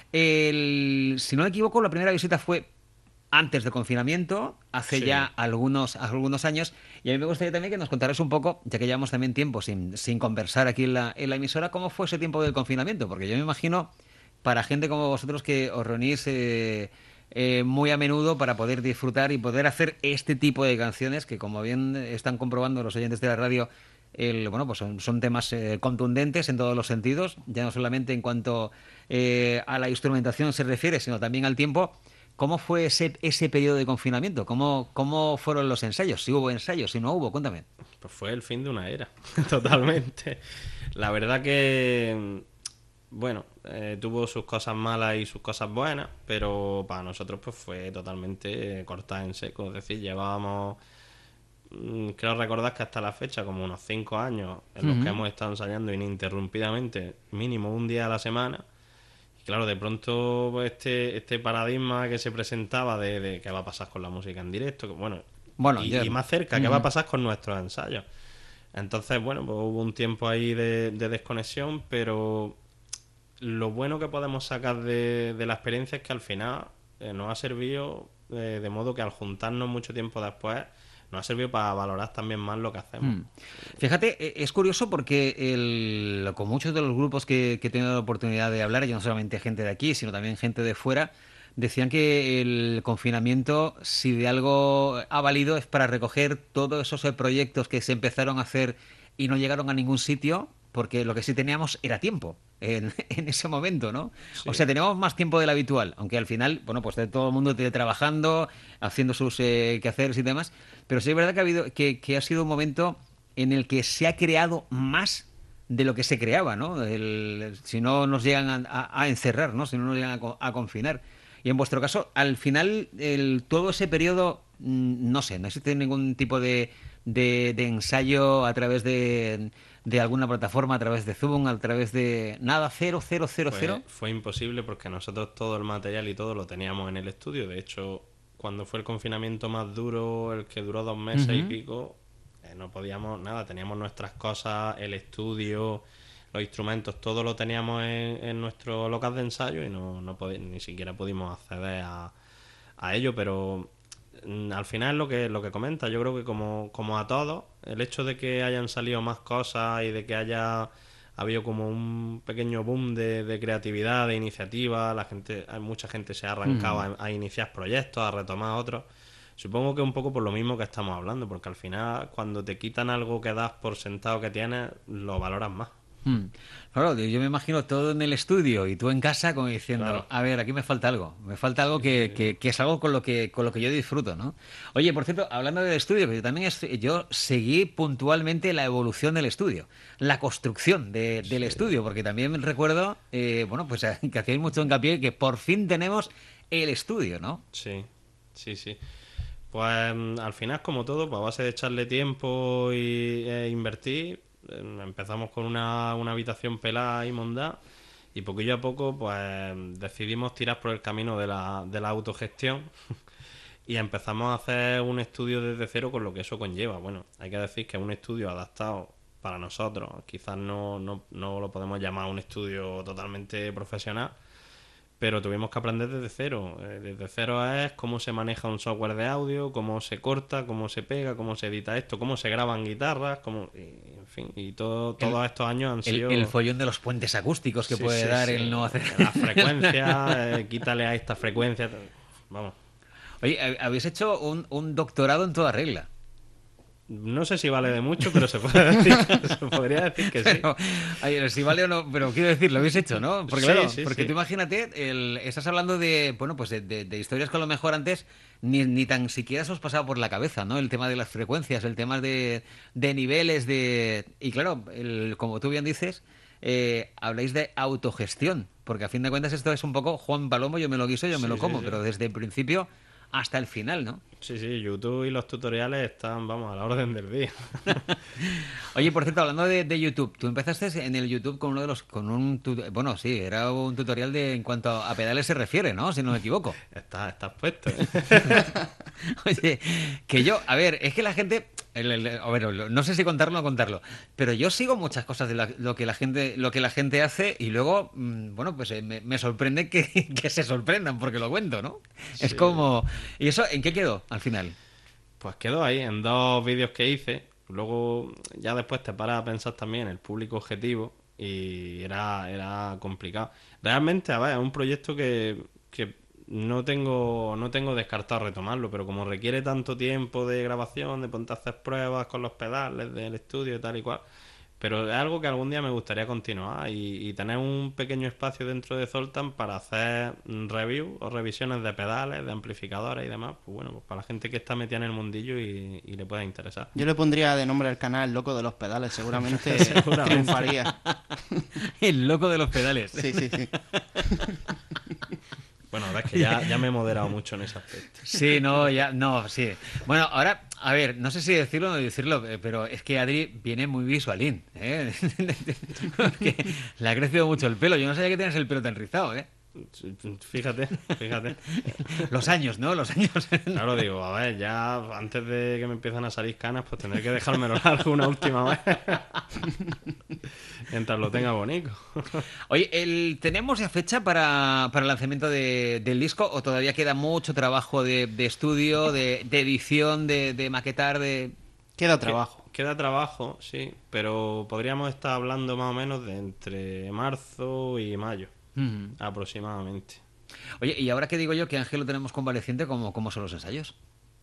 El- si no me equivoco, la primera visita fue antes del confinamiento, hace Sí. ya algunos, algunos años, y a mí me gustaría también que nos contaras un poco, ya que llevamos también tiempo sin, sin conversar aquí en la, en la emisora, cómo fue ese tiempo del confinamiento, porque yo me imagino, para gente como vosotros que os reunís eh, eh, muy a menudo para poder disfrutar y poder hacer este tipo de canciones que, como bien están comprobando los oyentes de la radio, el, bueno, pues son, son temas eh, contundentes en todos los sentidos, ya no solamente en cuanto eh, a la instrumentación se refiere, sino también al tiempo. ¿Cómo fue ese, ese periodo de confinamiento? ¿Cómo, ¿Cómo fueron los ensayos? Si hubo ensayos, si no hubo, cuéntame. Pues fue el fin de una era, totalmente. La verdad que, bueno, eh, tuvo sus cosas malas y sus cosas buenas, pero para nosotros pues fue totalmente eh, cortada en seco. Es decir, llevábamos, mm, creo recordar que hasta la fecha, como unos cinco años en los que Ujú. hemos estado ensayando ininterrumpidamente, mínimo un día a la semana. Y claro, de pronto pues, este, este paradigma que se presentaba de, de qué va a pasar con la música en directo, que, bueno, Bueno, y, ya. y más cerca, qué va a Ujú. pasar con nuestros ensayos. Entonces, bueno, pues hubo un tiempo ahí de, de desconexión, pero lo bueno que podemos sacar de, de la experiencia es que al final eh, nos ha servido eh, de modo que al juntarnos mucho tiempo después, nos ha servido para valorar también más lo que hacemos. Mm. Fíjate, e- es curioso porque el, con muchos de los grupos que, que he tenido la oportunidad de hablar, y no solamente gente de aquí, sino también gente de fuera, decían que el confinamiento, si de algo ha valido, es para recoger todos esos eh, proyectos que se empezaron a hacer y no llegaron a ningún sitio, porque lo que sí teníamos era tiempo en, en ese momento, ¿no? O Sí. sea, teníamos más tiempo del habitual, aunque al final, bueno, pues de todo el mundo teletrabajando, haciendo sus eh, quehaceres y demás, pero sí es verdad que ha habido, que, que ha sido un momento en el que se ha creado más de lo que se creaba, ¿no? El- si no nos llegan a, a- a encerrar, ¿no? Si no nos llegan a, co- a confinar. Y en vuestro caso, al final, el, todo ese periodo, mm, no sé, no existe ningún tipo de, de, de ensayo a través de, de alguna plataforma, a través de Zoom, a través de nada, cero, cero, cero, Fue, cero. fue imposible porque nosotros todo el material y todo lo teníamos en el estudio. De hecho, cuando fue el confinamiento más duro, el que duró dos meses y Ujú. pico, eh, no podíamos nada. Teníamos nuestras cosas, el estudio, los instrumentos, todo lo teníamos en, en nuestro local de ensayo y no, no podi- ni siquiera pudimos acceder a, a ello. Pero mm, al final es lo que, lo que comenta. Yo creo que como, como a todos, el hecho de que hayan salido más cosas y de que haya ha habido como un pequeño boom de, de creatividad, de iniciativa, la gente, hay mucha gente se ha arrancado Ujú. a, a iniciar proyectos, a retomar otros. Supongo que un poco por lo mismo que estamos hablando, porque al final cuando te quitan algo que das por sentado que tienes, lo valoras más. Hmm. Claro, yo me imagino todo en el estudio y tú en casa como diciendo, Claro. a ver, aquí me falta algo, me falta algo que, que, que es algo con lo que con lo que yo disfruto, ¿no? Oye, por cierto, hablando del estudio, que yo también es- yo seguí puntualmente la evolución del estudio, la construcción de- del estudio, porque también recuerdo, eh, bueno, pues que hacíais mucho hincapié que por fin tenemos el estudio, ¿no? Sí, sí, sí. Pues mm, al final, como todo, pues a base de echarle tiempo y e invertir, em, empezamos con una, una habitación pelada y mondada y poquillo a poco pues decidimos tirar por el camino de la, de la autogestión y empezamos a hacer un estudio desde cero con lo que eso conlleva. Bueno, hay que decir que es un estudio adaptado para nosotros, quizás no, no, no lo podemos llamar un estudio totalmente profesional, pero tuvimos que aprender desde cero. Eh, Desde cero es cómo se maneja un software de audio, cómo se corta, cómo se pega, cómo se edita esto, cómo se graban guitarras, cómo, y, en fin, y todo, El- todos estos años han El, sido... el follón de los puentes acústicos que Sí, puede sí, dar sí. el no hacer. La frecuencia, eh, quítale a esta frecuencia. Vamos. Oye, hab- habéis hecho un, un doctorado en toda regla. No sé si vale de mucho, pero se puede decir, se podría decir que sí. Pero, ay, si vale o no, pero quiero decir, lo habéis hecho, ¿no? Porque Sí, claro, sí, porque sí. tú imagínate, el- estás hablando de, bueno, pues de, de- de historias que a lo mejor antes ni, ni tan siquiera se os pasaba por la cabeza, ¿no? El tema de las frecuencias, el tema de, de niveles, de... Y claro, el- como tú bien dices, eh, habláis de autogestión, porque a fin de cuentas esto es un poco Juan Palomo, yo me lo guiso, yo me Sí, lo sí, como, sí. pero desde el principio hasta el final, ¿no? Sí, sí, YouTube y los tutoriales están, vamos, a la orden del día. Oye, por cierto, hablando de, de YouTube, tú empezaste en el YouTube con uno de los, con un, tu- bueno, sí, era un tutorial de en cuanto a pedales se refiere, ¿no? Si no me equivoco. Estás, estás puesto, ¿eh? Oye, que yo, a ver, es que la gente, el- el- a ver, lo- no sé si contarlo o no contarlo, pero yo sigo muchas cosas de la- lo que la gente, lo que la gente hace y luego, mm, bueno, pues eh, me, me sorprende que, que se sorprendan porque lo cuento, ¿no? Es Sí. como, ¿y eso en qué quedó al final? Pues quedó ahí en dos vídeos que hice. Luego ya después te paras a pensar también en el público objetivo y era, era complicado. Realmente, a ver, es un proyecto que, que no tengo, no tengo descartado retomarlo, pero como requiere tanto tiempo de grabación, de ponte a hacer pruebas con los pedales del estudio y tal y cual, pero es algo que algún día me gustaría continuar y, y tener un pequeño espacio dentro de Zoltan para hacer reviews o revisiones de pedales, de amplificadores y demás. Pues bueno, pues para la gente que está metida en el mundillo y, y le pueda interesar. Yo le pondría de nombre al canal Loco de los Pedales, seguramente, Seguramente. triunfaría. El loco de los pedales. Sí, sí, sí. Bueno, la verdad es que ya, ya me he moderado mucho en ese aspecto. Sí, no, ya, no, sí. Bueno, ahora, a ver, no sé si decirlo o no decirlo, eh, pero es que Adri viene muy visualín, ¿eh? Porque le ha crecido mucho el pelo. Yo no sabía que tenías el pelo tan rizado, ¿eh? Fíjate, fíjate. Los años, ¿no? Los años. Claro, digo, a ver, ya antes de que me empiezan a salir canas, pues tendré que dejármelo largo una última vez. Mientras lo tenga bonito. Oye, el, ¿tenemos ya fecha para, para el lanzamiento de- del disco o todavía queda mucho trabajo de, de estudio, de, de edición, de, de maquetar, de... Queda trabajo. Queda trabajo, sí, pero podríamos estar hablando más o menos de entre marzo y mayo, Ujú. aproximadamente. Oye, y ahora que digo yo que Ángel lo tenemos convaleciente, ¿cómo, cómo son los ensayos?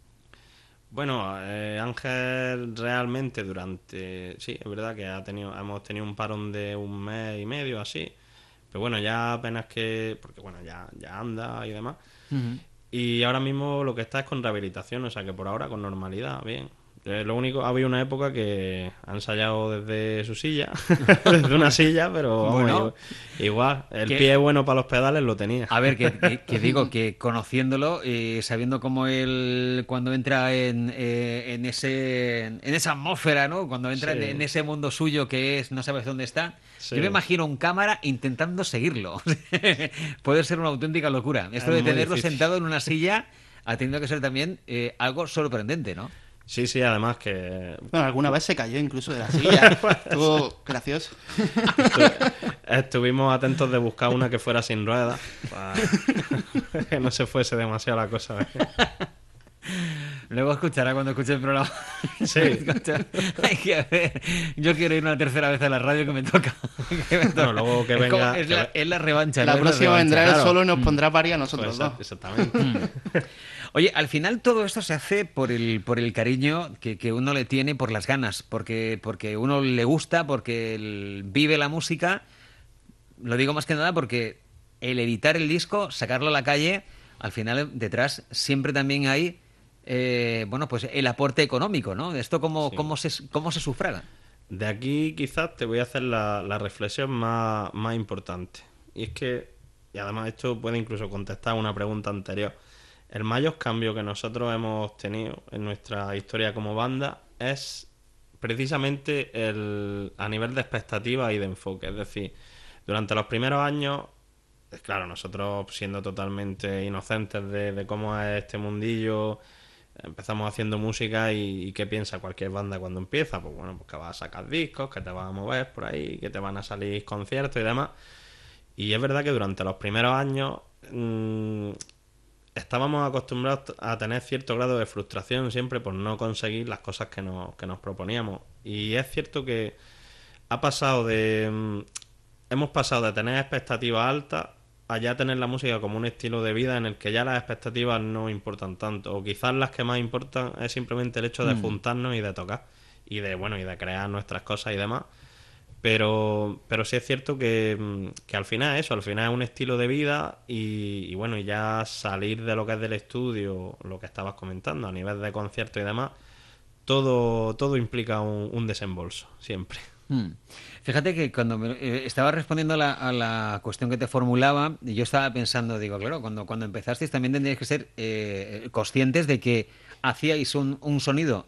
Bueno, eh, Ángel realmente durante... Sí, es verdad que ha tenido, hemos tenido un parón de un mes y medio, así. Pero bueno, ya apenas que... Porque bueno, ya, ya anda y demás. Ujú. Y ahora mismo lo que está es con rehabilitación, o sea que por ahora con normalidad, bien. Eh, lo único, ha habido una época que ha ensayado desde su silla, desde una silla, pero vamos, Bueno. igual, igual, el Que- pie bueno para los pedales lo tenía. A ver, que, que- que digo que conociéndolo, eh, sabiendo cómo él cuando entra en, eh, en ese en esa atmósfera, ¿no? Cuando entra Sí. en, en ese mundo suyo que es no sabes dónde está, Sí. yo me imagino un cámara intentando seguirlo. Puede ser una auténtica locura. Esto Es de muy tenerlo difícil. sentado en una silla ha tenido que ser también eh, algo sorprendente, ¿no? Sí, sí, además que Bueno, alguna vez se cayó incluso de la silla. Estuvo gracioso. estu- estuvimos atentos de buscar una que fuera sin ruedas, para que no se fuese demasiado la cosa. Luego escuchará cuando escuche el programa. Sí. Hay que ver. Yo quiero ir una tercera vez a la radio que me toca. Que me toca. Bueno, luego que es venga- como- es, que la, ve- es la revancha. La ¿no? Es próxima revancha. vendrá él Claro. solo y nos pondrá pari a nosotros Pues, dos. exactamente. Oye, al final todo esto se hace por el, por el cariño que, que uno le tiene, por las ganas, porque, porque uno le gusta, porque él vive la música. Lo digo más que nada porque el editar el disco, sacarlo a la calle, al final detrás siempre también hay, eh, bueno, pues el aporte económico, ¿no? Esto cómo, Sí. cómo, se, cómo se sufraga. De aquí quizás te voy a hacer la, la reflexión más, más importante. Y es que, y además esto puede incluso contestar a una pregunta anterior, el mayor cambio que nosotros hemos tenido en nuestra historia como banda es precisamente el, a nivel de expectativas y de enfoque. Es decir, durante los primeros años, es claro, nosotros siendo totalmente inocentes de, de cómo es este mundillo, empezamos haciendo música y, y ¿qué piensa cualquier banda cuando empieza? Pues bueno, pues que vas a sacar discos, que te vas a mover por ahí, que te van a salir conciertos y demás. Y es verdad que durante los primeros años mmm, estábamos acostumbrados a tener cierto grado de frustración siempre por no conseguir las cosas que nos, que nos proponíamos. Y es cierto que ha pasado de... mm, hemos pasado de tener expectativas altas a ya tener la música como un estilo de vida en el que ya las expectativas no importan tanto. O quizás las que más importan es simplemente el hecho de Mm. juntarnos y de tocar. Y de, bueno, y de crear nuestras cosas y demás. Pero, pero sí es cierto que, mm, que al final es eso, al final es un estilo de vida y, y bueno, y ya salir de lo que es del estudio, lo que estabas comentando, a nivel de concierto y demás, todo, todo implica un, un desembolso, siempre. Mm. Fíjate que cuando me, eh, estaba respondiendo a la, a la cuestión que te formulaba, yo estaba pensando, digo, claro, cuando, cuando empezasteis también tendríais que ser eh, conscientes de que hacíais un, un sonido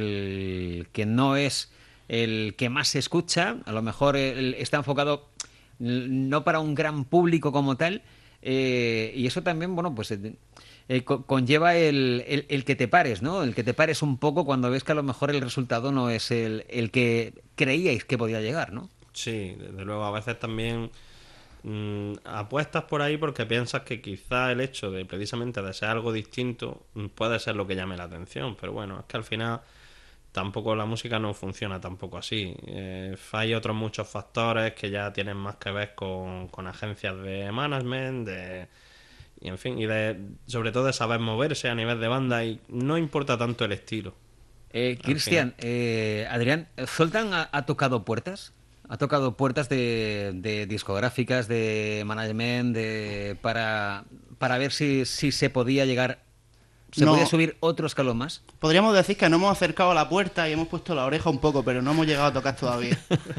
el que no es el que más se escucha, a lo mejor el- está enfocado l- no para un gran público como tal, eh, y eso también, bueno, pues eh, eh, co- conlleva el, el- el que te pares, ¿no? El que te pares un poco cuando ves que a lo mejor el resultado no es el, el que creíais que podía llegar, ¿no? Sí, desde luego, a veces también mm, apuestas por ahí porque piensas que quizá el hecho de precisamente de ser algo distinto mm, puede ser lo que llame la atención, pero bueno, es que al final tampoco la música no funciona tampoco así. Eh, hay otros muchos factores que ya tienen más que ver con, con agencias de management, de y en fin, y de sobre todo de saber moverse a nivel de banda y no importa tanto el estilo. Eh, Al Cristian, eh, Adrián, ¿Zoltan ha, ha tocado puertas? ¿Ha tocado puertas de, de discográficas, de management, de, para, para ver si, si se podía llegar, se No. podía subir otro escalón más? Podríamos decir que nos hemos acercado a la puerta y hemos puesto la oreja un poco, pero no hemos llegado a tocar todavía.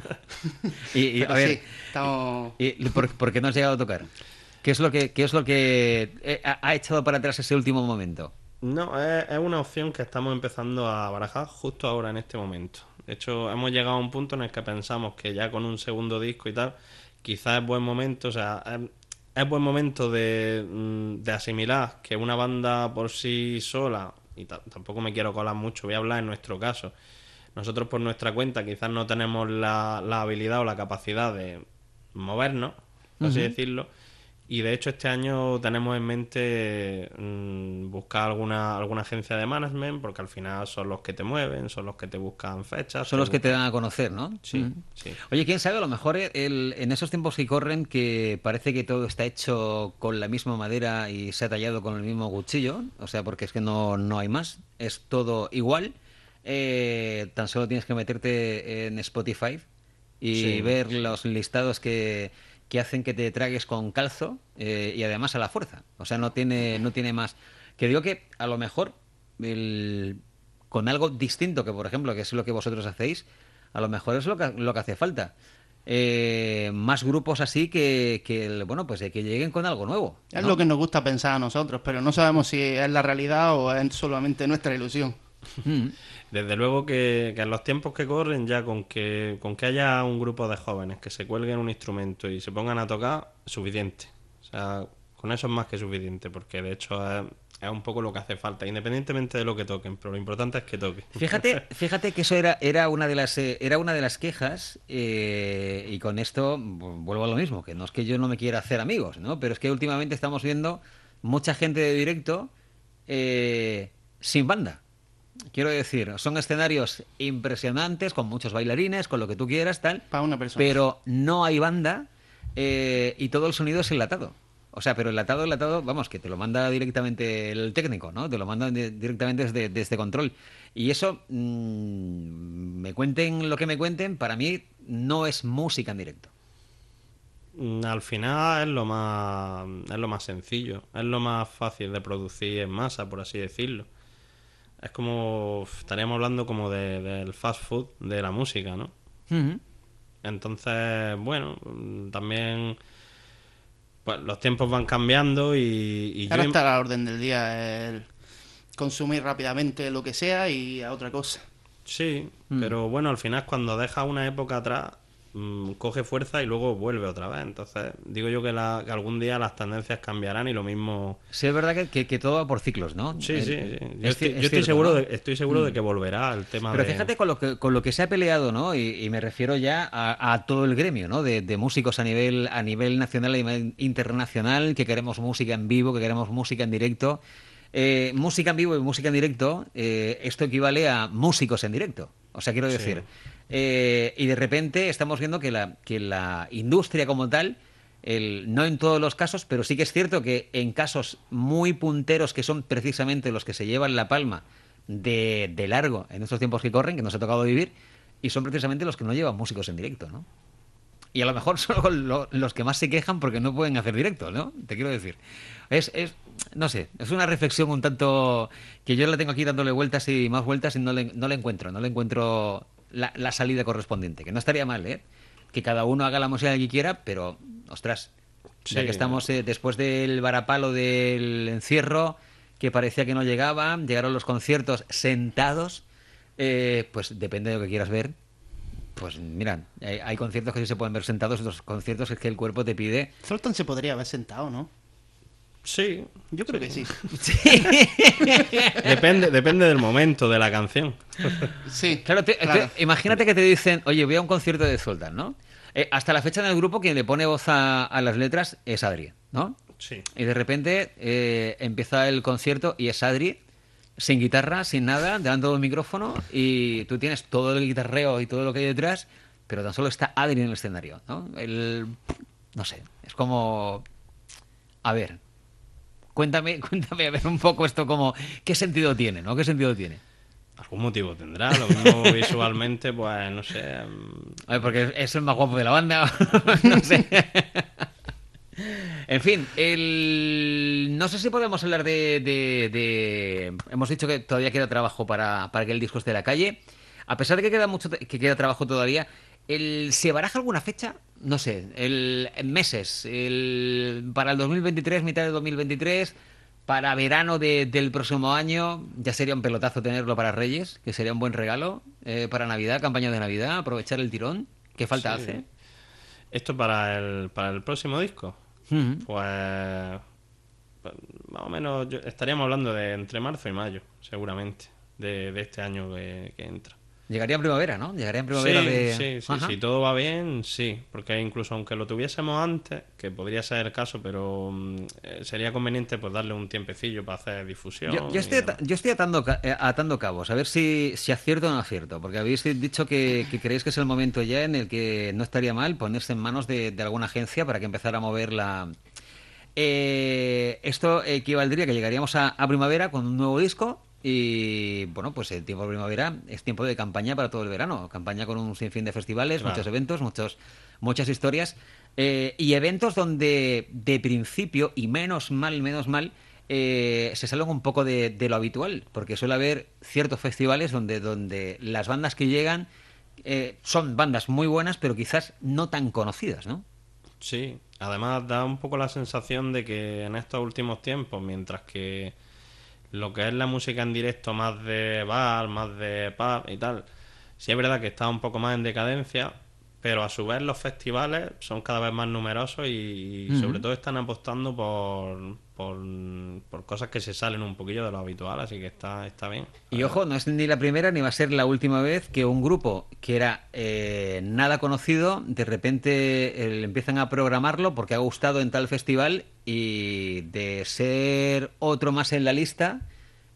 Y, y, Pero a ver, sí, estamos... y, ¿por, por qué no has llegado a tocar? ¿Qué es lo que, qué es lo que eh, ha, ha echado para atrás ese último momento? No, es, es una opción que estamos empezando a barajar justo ahora en este momento. De hecho, hemos llegado a un punto en el que pensamos que ya con un segundo disco y tal, quizás es buen momento, o sea, es, es buen momento de, mm, de asimilar que una banda por sí sola, y ta- tampoco me quiero colar mucho, voy a hablar en nuestro caso. Nosotros por nuestra cuenta quizás no tenemos la, la habilidad o la capacidad de movernos, por así Ujú. decirlo. Y de hecho este año tenemos en mente mm, buscar alguna alguna agencia de management, porque al final son los que te mueven, son los que te buscan fechas. Son los que te buscan- dan a conocer, ¿no? Sí, Mm. sí. Oye, quién sabe, a lo mejor el- en esos tiempos que corren, que parece que todo está hecho con la misma madera y se ha tallado con el mismo cuchillo, o sea, porque es que no, no hay más, es todo igual. Eh, tan solo tienes que meterte en Spotify y Sí, ver sí. los listados que, que hacen que te tragues con calzo eh, y además a la fuerza. O sea, no tiene, no tiene más. Que digo que a lo mejor el- con algo distinto, que por ejemplo, que es lo que vosotros hacéis, a lo mejor es lo que, lo que hace falta. Eh, más grupos así que, que el- bueno, pues eh, que lleguen con algo nuevo, Es ¿no? lo que nos gusta pensar a nosotros, pero no sabemos si es la realidad o es solamente nuestra ilusión. Mm. Desde luego que, que en los tiempos que corren ya con que con que haya un grupo de jóvenes que se cuelguen un instrumento y se pongan a tocar, suficiente. O sea, con eso es más que suficiente, porque de hecho es, es un poco lo que hace falta, independientemente de lo que toquen, pero lo importante es que toquen. Fíjate, fíjate que eso era, era una de las eh, era una de las quejas eh, y con esto vu- vuelvo a lo mismo, que no es que yo no me quiera hacer amigos, ¿no? Pero es que últimamente estamos viendo mucha gente de directo eh, sin banda. Quiero decir, son escenarios impresionantes, con muchos bailarines, con lo que tú quieras, tal. Para una persona. Pero no hay banda eh, y todo el sonido es enlatado. O sea, pero enlatado, enlatado, vamos, que te lo manda directamente el técnico, ¿no? Te lo manda de- directamente desde, desde control. Y eso, mmm, me cuenten lo que me cuenten, para mí no es música en directo. Mm, Al final es lo más es lo más sencillo, es lo más fácil de producir en masa, por así decirlo. Es como estaríamos hablando como de- del fast food de la música, ¿no? Ujú. Entonces, bueno, mm, también pues los tiempos van cambiando y, y yo Ahora im- está a la orden del día el consumir rápidamente lo que sea y a otra cosa. sí, Mm. pero bueno, al final cuando deja una época atrás mm, coge fuerza y luego vuelve otra vez. Entonces, digo yo que, la- que algún día las tendencias cambiarán y lo mismo. Sí, es verdad que, que- que todo va por ciclos, ¿no? Sí, Eh, sí, sí. es Yo ci- estoy, es yo estoy cierto, seguro ¿no? de, estoy seguro de que volverá el tema Pero de. fíjate con lo que, con lo que se ha peleado, ¿no? Y, y me refiero ya a, a todo el gremio, ¿no? De, de músicos a nivel, a nivel nacional y a nivel internacional, que queremos música en vivo, que queremos música en directo. Eh, música en vivo y música en directo, eh, esto equivale a músicos en directo. O sea, quiero Sí. decir, eh, y de repente estamos viendo que la, que la industria como tal, el, no en todos los casos, pero sí que es cierto que en casos muy punteros, que son precisamente los que se llevan la palma de, de largo en estos tiempos que corren, que nos ha tocado vivir, y son precisamente los que no llevan músicos en directo, ¿no? Y a lo mejor son lo- los que más se quejan porque no pueden hacer directo, ¿no? Te quiero decir. Es, es, no sé, es una reflexión un tanto que yo la tengo aquí dándole vueltas y más vueltas y no le, no le encuentro, no le encuentro la, la salida correspondiente, que no estaría mal, ¿eh? Que cada uno haga la música que quiera, pero, ostras, ya Sí. que estamos eh, después del varapalo del encierro, que parecía que no llegaba, llegaron los conciertos sentados, eh, pues depende de lo que quieras ver. Pues mira, hay, hay conciertos que sí se pueden ver sentados, otros conciertos es que el cuerpo te pide. Zoltan se podría haber sentado, ¿no? Sí, Yo creo que sí. depende, depende del momento de la canción. Sí, Claro, te- claro. te- imagínate que te dicen, oye, voy a un concierto de Zoltan, ¿no? Eh, hasta la fecha en el grupo quien le pone voz a, a las letras es Adri, ¿no? Sí. Y de repente eh, empieza el concierto y es Adri, sin guitarra, sin nada, delante del micrófono, y tú tienes todo el guitarreo y todo lo que hay detrás, pero tan solo está Adri en el escenario, ¿no? El, no sé, es como... A ver, cuéntame, cuéntame a ver un poco esto como... ¿Qué sentido tiene, no? ¿Qué sentido tiene? Algún motivo tendrá, lo mismo visualmente, pues no sé. mm, A ver, porque es el más guapo de la banda, no sé. En fin, el... no sé si podemos hablar de, de- de- Hemos dicho que todavía queda trabajo para, para que el disco esté en la calle. A pesar de que queda mucho, que queda trabajo todavía, el... ¿se baraja alguna fecha? No sé, el meses, el... para el dos mil veintitrés, mitad de dos mil veintitrés, para verano de- del próximo año, ya sería un pelotazo tenerlo para Reyes, que sería un buen regalo, eh, para Navidad, campaña de Navidad, aprovechar el tirón. ¿Qué falta Sí. hace? Esto para el, para el próximo disco, Ujú. pues, pues, más o menos yo- estaríamos hablando de entre marzo y mayo, seguramente, de, de este año que, que entra. Llegaría en primavera, ¿no? Llegaría en primavera sí, de... sí, sí, Ajá. si todo va bien, sí, porque incluso aunque lo tuviésemos antes, que podría ser el caso, pero mm, eh, sería conveniente pues darle un tiempecillo para hacer difusión. Yo, yo estoy, y ata- demás. yo estoy atando, ca- eh, atando cabos, a ver si, si acierto o no acierto, porque habéis dicho que, que creéis que es el momento ya en el que no estaría mal ponerse en manos de, de alguna agencia para que empezara a mover la... Eh, esto equivaldría que llegaríamos a, a primavera con un nuevo disco y, bueno, pues el tiempo de primavera es tiempo de campaña para todo el verano, campaña con un sinfín de festivales, Claro. muchos eventos, muchos, muchas historias eh, y eventos donde de principio, y menos mal, menos mal, eh, se salen un poco de, de lo habitual, porque suele haber ciertos festivales donde, donde las bandas que llegan eh, son bandas muy buenas, pero quizás no tan conocidas, ¿no? Sí, además da un poco la sensación de que en estos últimos tiempos, mientras que lo que es la música en directo más de bar, más de pub y tal, sí es verdad que está un poco más en decadencia, pero a su vez los festivales son cada vez más numerosos y, y Ujú. sobre todo están apostando por, por, por cosas que se salen un poquillo de lo habitual, así que está, está bien. Y ojo, no es ni la primera ni va a ser la última vez que un grupo que era eh, nada conocido, de repente eh, empiezan a programarlo porque ha gustado en tal festival y de ser otro más en la lista,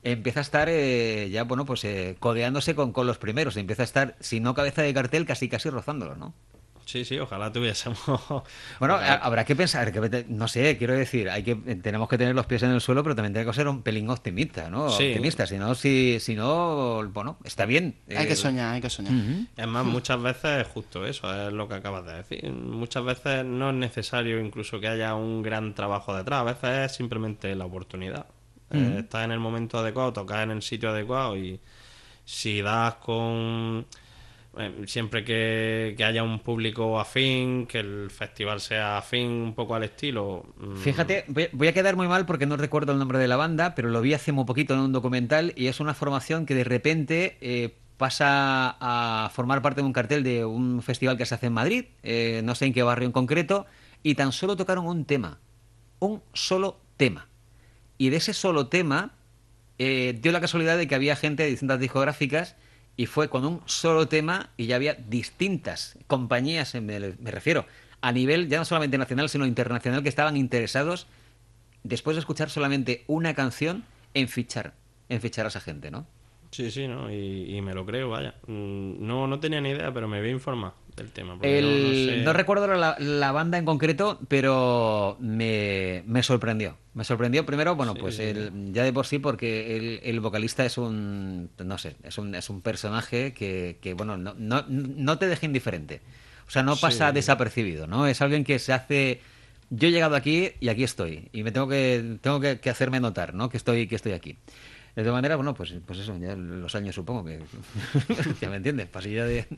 empieza a estar eh, ya, bueno, pues eh, codeándose con, con los primeros. Empieza a estar, si no cabeza de cartel, casi casi rozándolo, ¿no? Sí, sí, ojalá tuviésemos... Bueno, ojalá... habrá que pensar, que no sé, quiero decir, hay que tenemos que tener los pies en el suelo, pero también tenemos que ser un pelín optimista, ¿no? Sí. Optimista, si no, si, si no, bueno, está bien. Hay eh, que soñar, hay que soñar. Uh-huh. Es más, muchas veces es justo eso, es lo que acabas de decir. Muchas veces no es necesario incluso que haya un gran trabajo detrás, a veces es simplemente la oportunidad. Uh-huh. Eh, estás en el momento adecuado, tocas en el sitio adecuado y si das con... Siempre que, que haya un público afín, que el festival sea afín un poco al estilo. Fíjate, voy, voy a quedar muy mal porque no recuerdo el nombre de la banda, pero lo vi hace muy poquito en un documental y es una formación que de repente eh, pasa a formar parte de un cartel de un festival que se hace en Madrid, eh, no sé en qué barrio en concreto, y tan solo tocaron un tema, un solo tema. Y de ese solo tema eh, dio la casualidad de que había gente de distintas discográficas. Y fue con un solo tema y ya había distintas compañías, me, me refiero, a nivel ya no solamente nacional, sino internacional, que estaban interesados, después de escuchar solamente una canción, en fichar, en fichar a esa gente, ¿no? Sí, sí, ¿no? Y, y me lo creo, vaya. No, no tenía ni idea, pero me voy a informar del tema. El, no, no, sé... no recuerdo la, la banda en concreto, pero me, me sorprendió. Me sorprendió primero, bueno, sí, pues el, ya de por sí, porque el, el vocalista es un, no sé, es un, es un personaje que, que bueno, no, no, no te deja indiferente. O sea, no pasa sí. desapercibido, ¿no? Es alguien que se hace... Yo he llegado aquí y aquí estoy. Y me tengo que, tengo que, que hacerme notar, ¿no? Que estoy, que estoy aquí. De todas maneras, bueno, pues, pues eso, ya los años supongo que... ya me entiendes, pasilla de...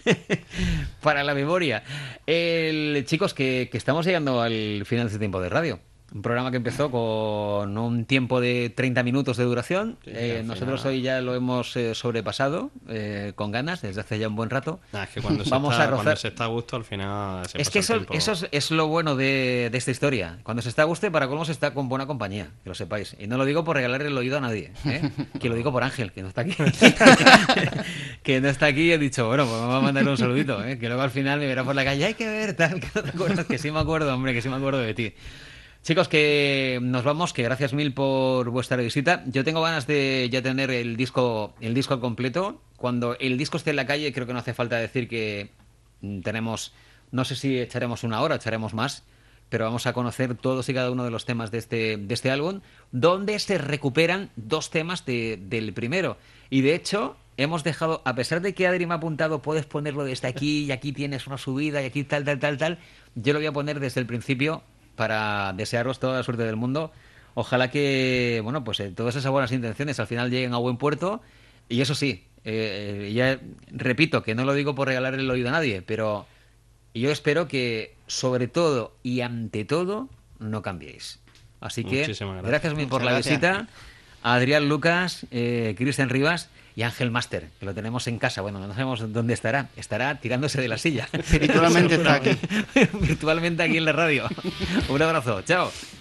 para la memoria. El, chicos, que, que estamos llegando al final de este tiempo de radio. Un programa que empezó con un tiempo de treinta minutos de duración. Sí, eh, nosotros hoy ya lo hemos eh, sobrepasado eh, con ganas, desde hace ya un buen rato. Nah, es que cuando se, Vamos está, a rozar... cuando se está a gusto, al final se Es pasa que eso, el tiempo. eso es, es lo bueno de, de esta historia. Cuando se está a gusto, para colmo se está con buena compañía, que lo sepáis. Y no lo digo por regalar el oído a nadie, ¿eh? Que lo digo por Ángel, que no está aquí. que no está aquí y he dicho, bueno, pues me va a mandar un saludito, ¿eh? Que luego al final me verá por la calle, hay que ver, tal, que no te acuerdas, que sí me acuerdo, hombre, que sí me acuerdo de ti. Chicos, que nos vamos, que gracias mil por vuestra visita. Yo tengo ganas de ya tener el disco, el disco completo. Cuando el disco esté en la calle, creo que no hace falta decir que tenemos, no sé si echaremos una hora, echaremos más, pero vamos a conocer todos y cada uno de los temas de este, de este álbum, donde se recuperan dos temas de, del primero. Y de hecho, hemos dejado, a pesar de que Adri me ha apuntado, puedes ponerlo desde aquí y aquí tienes una subida y aquí tal, tal, tal, tal, yo lo voy a poner desde el principio para desearos toda la suerte del mundo. Ojalá que, bueno, pues eh, todas esas buenas intenciones al final lleguen a buen puerto. Y eso sí, eh, ya repito que no lo digo por regalar el oído a nadie, pero yo espero que, sobre todo y ante todo, no cambiéis. Así que, gracias, gracias mil por la gracias. visita. A Adrián Lucas, eh, Cristian Rivas y Ángel Máster, que lo tenemos en casa. Bueno, no sabemos dónde estará. Estará tirándose de la silla. Virtualmente está aquí. Virtualmente aquí en la radio. Un abrazo. Chao.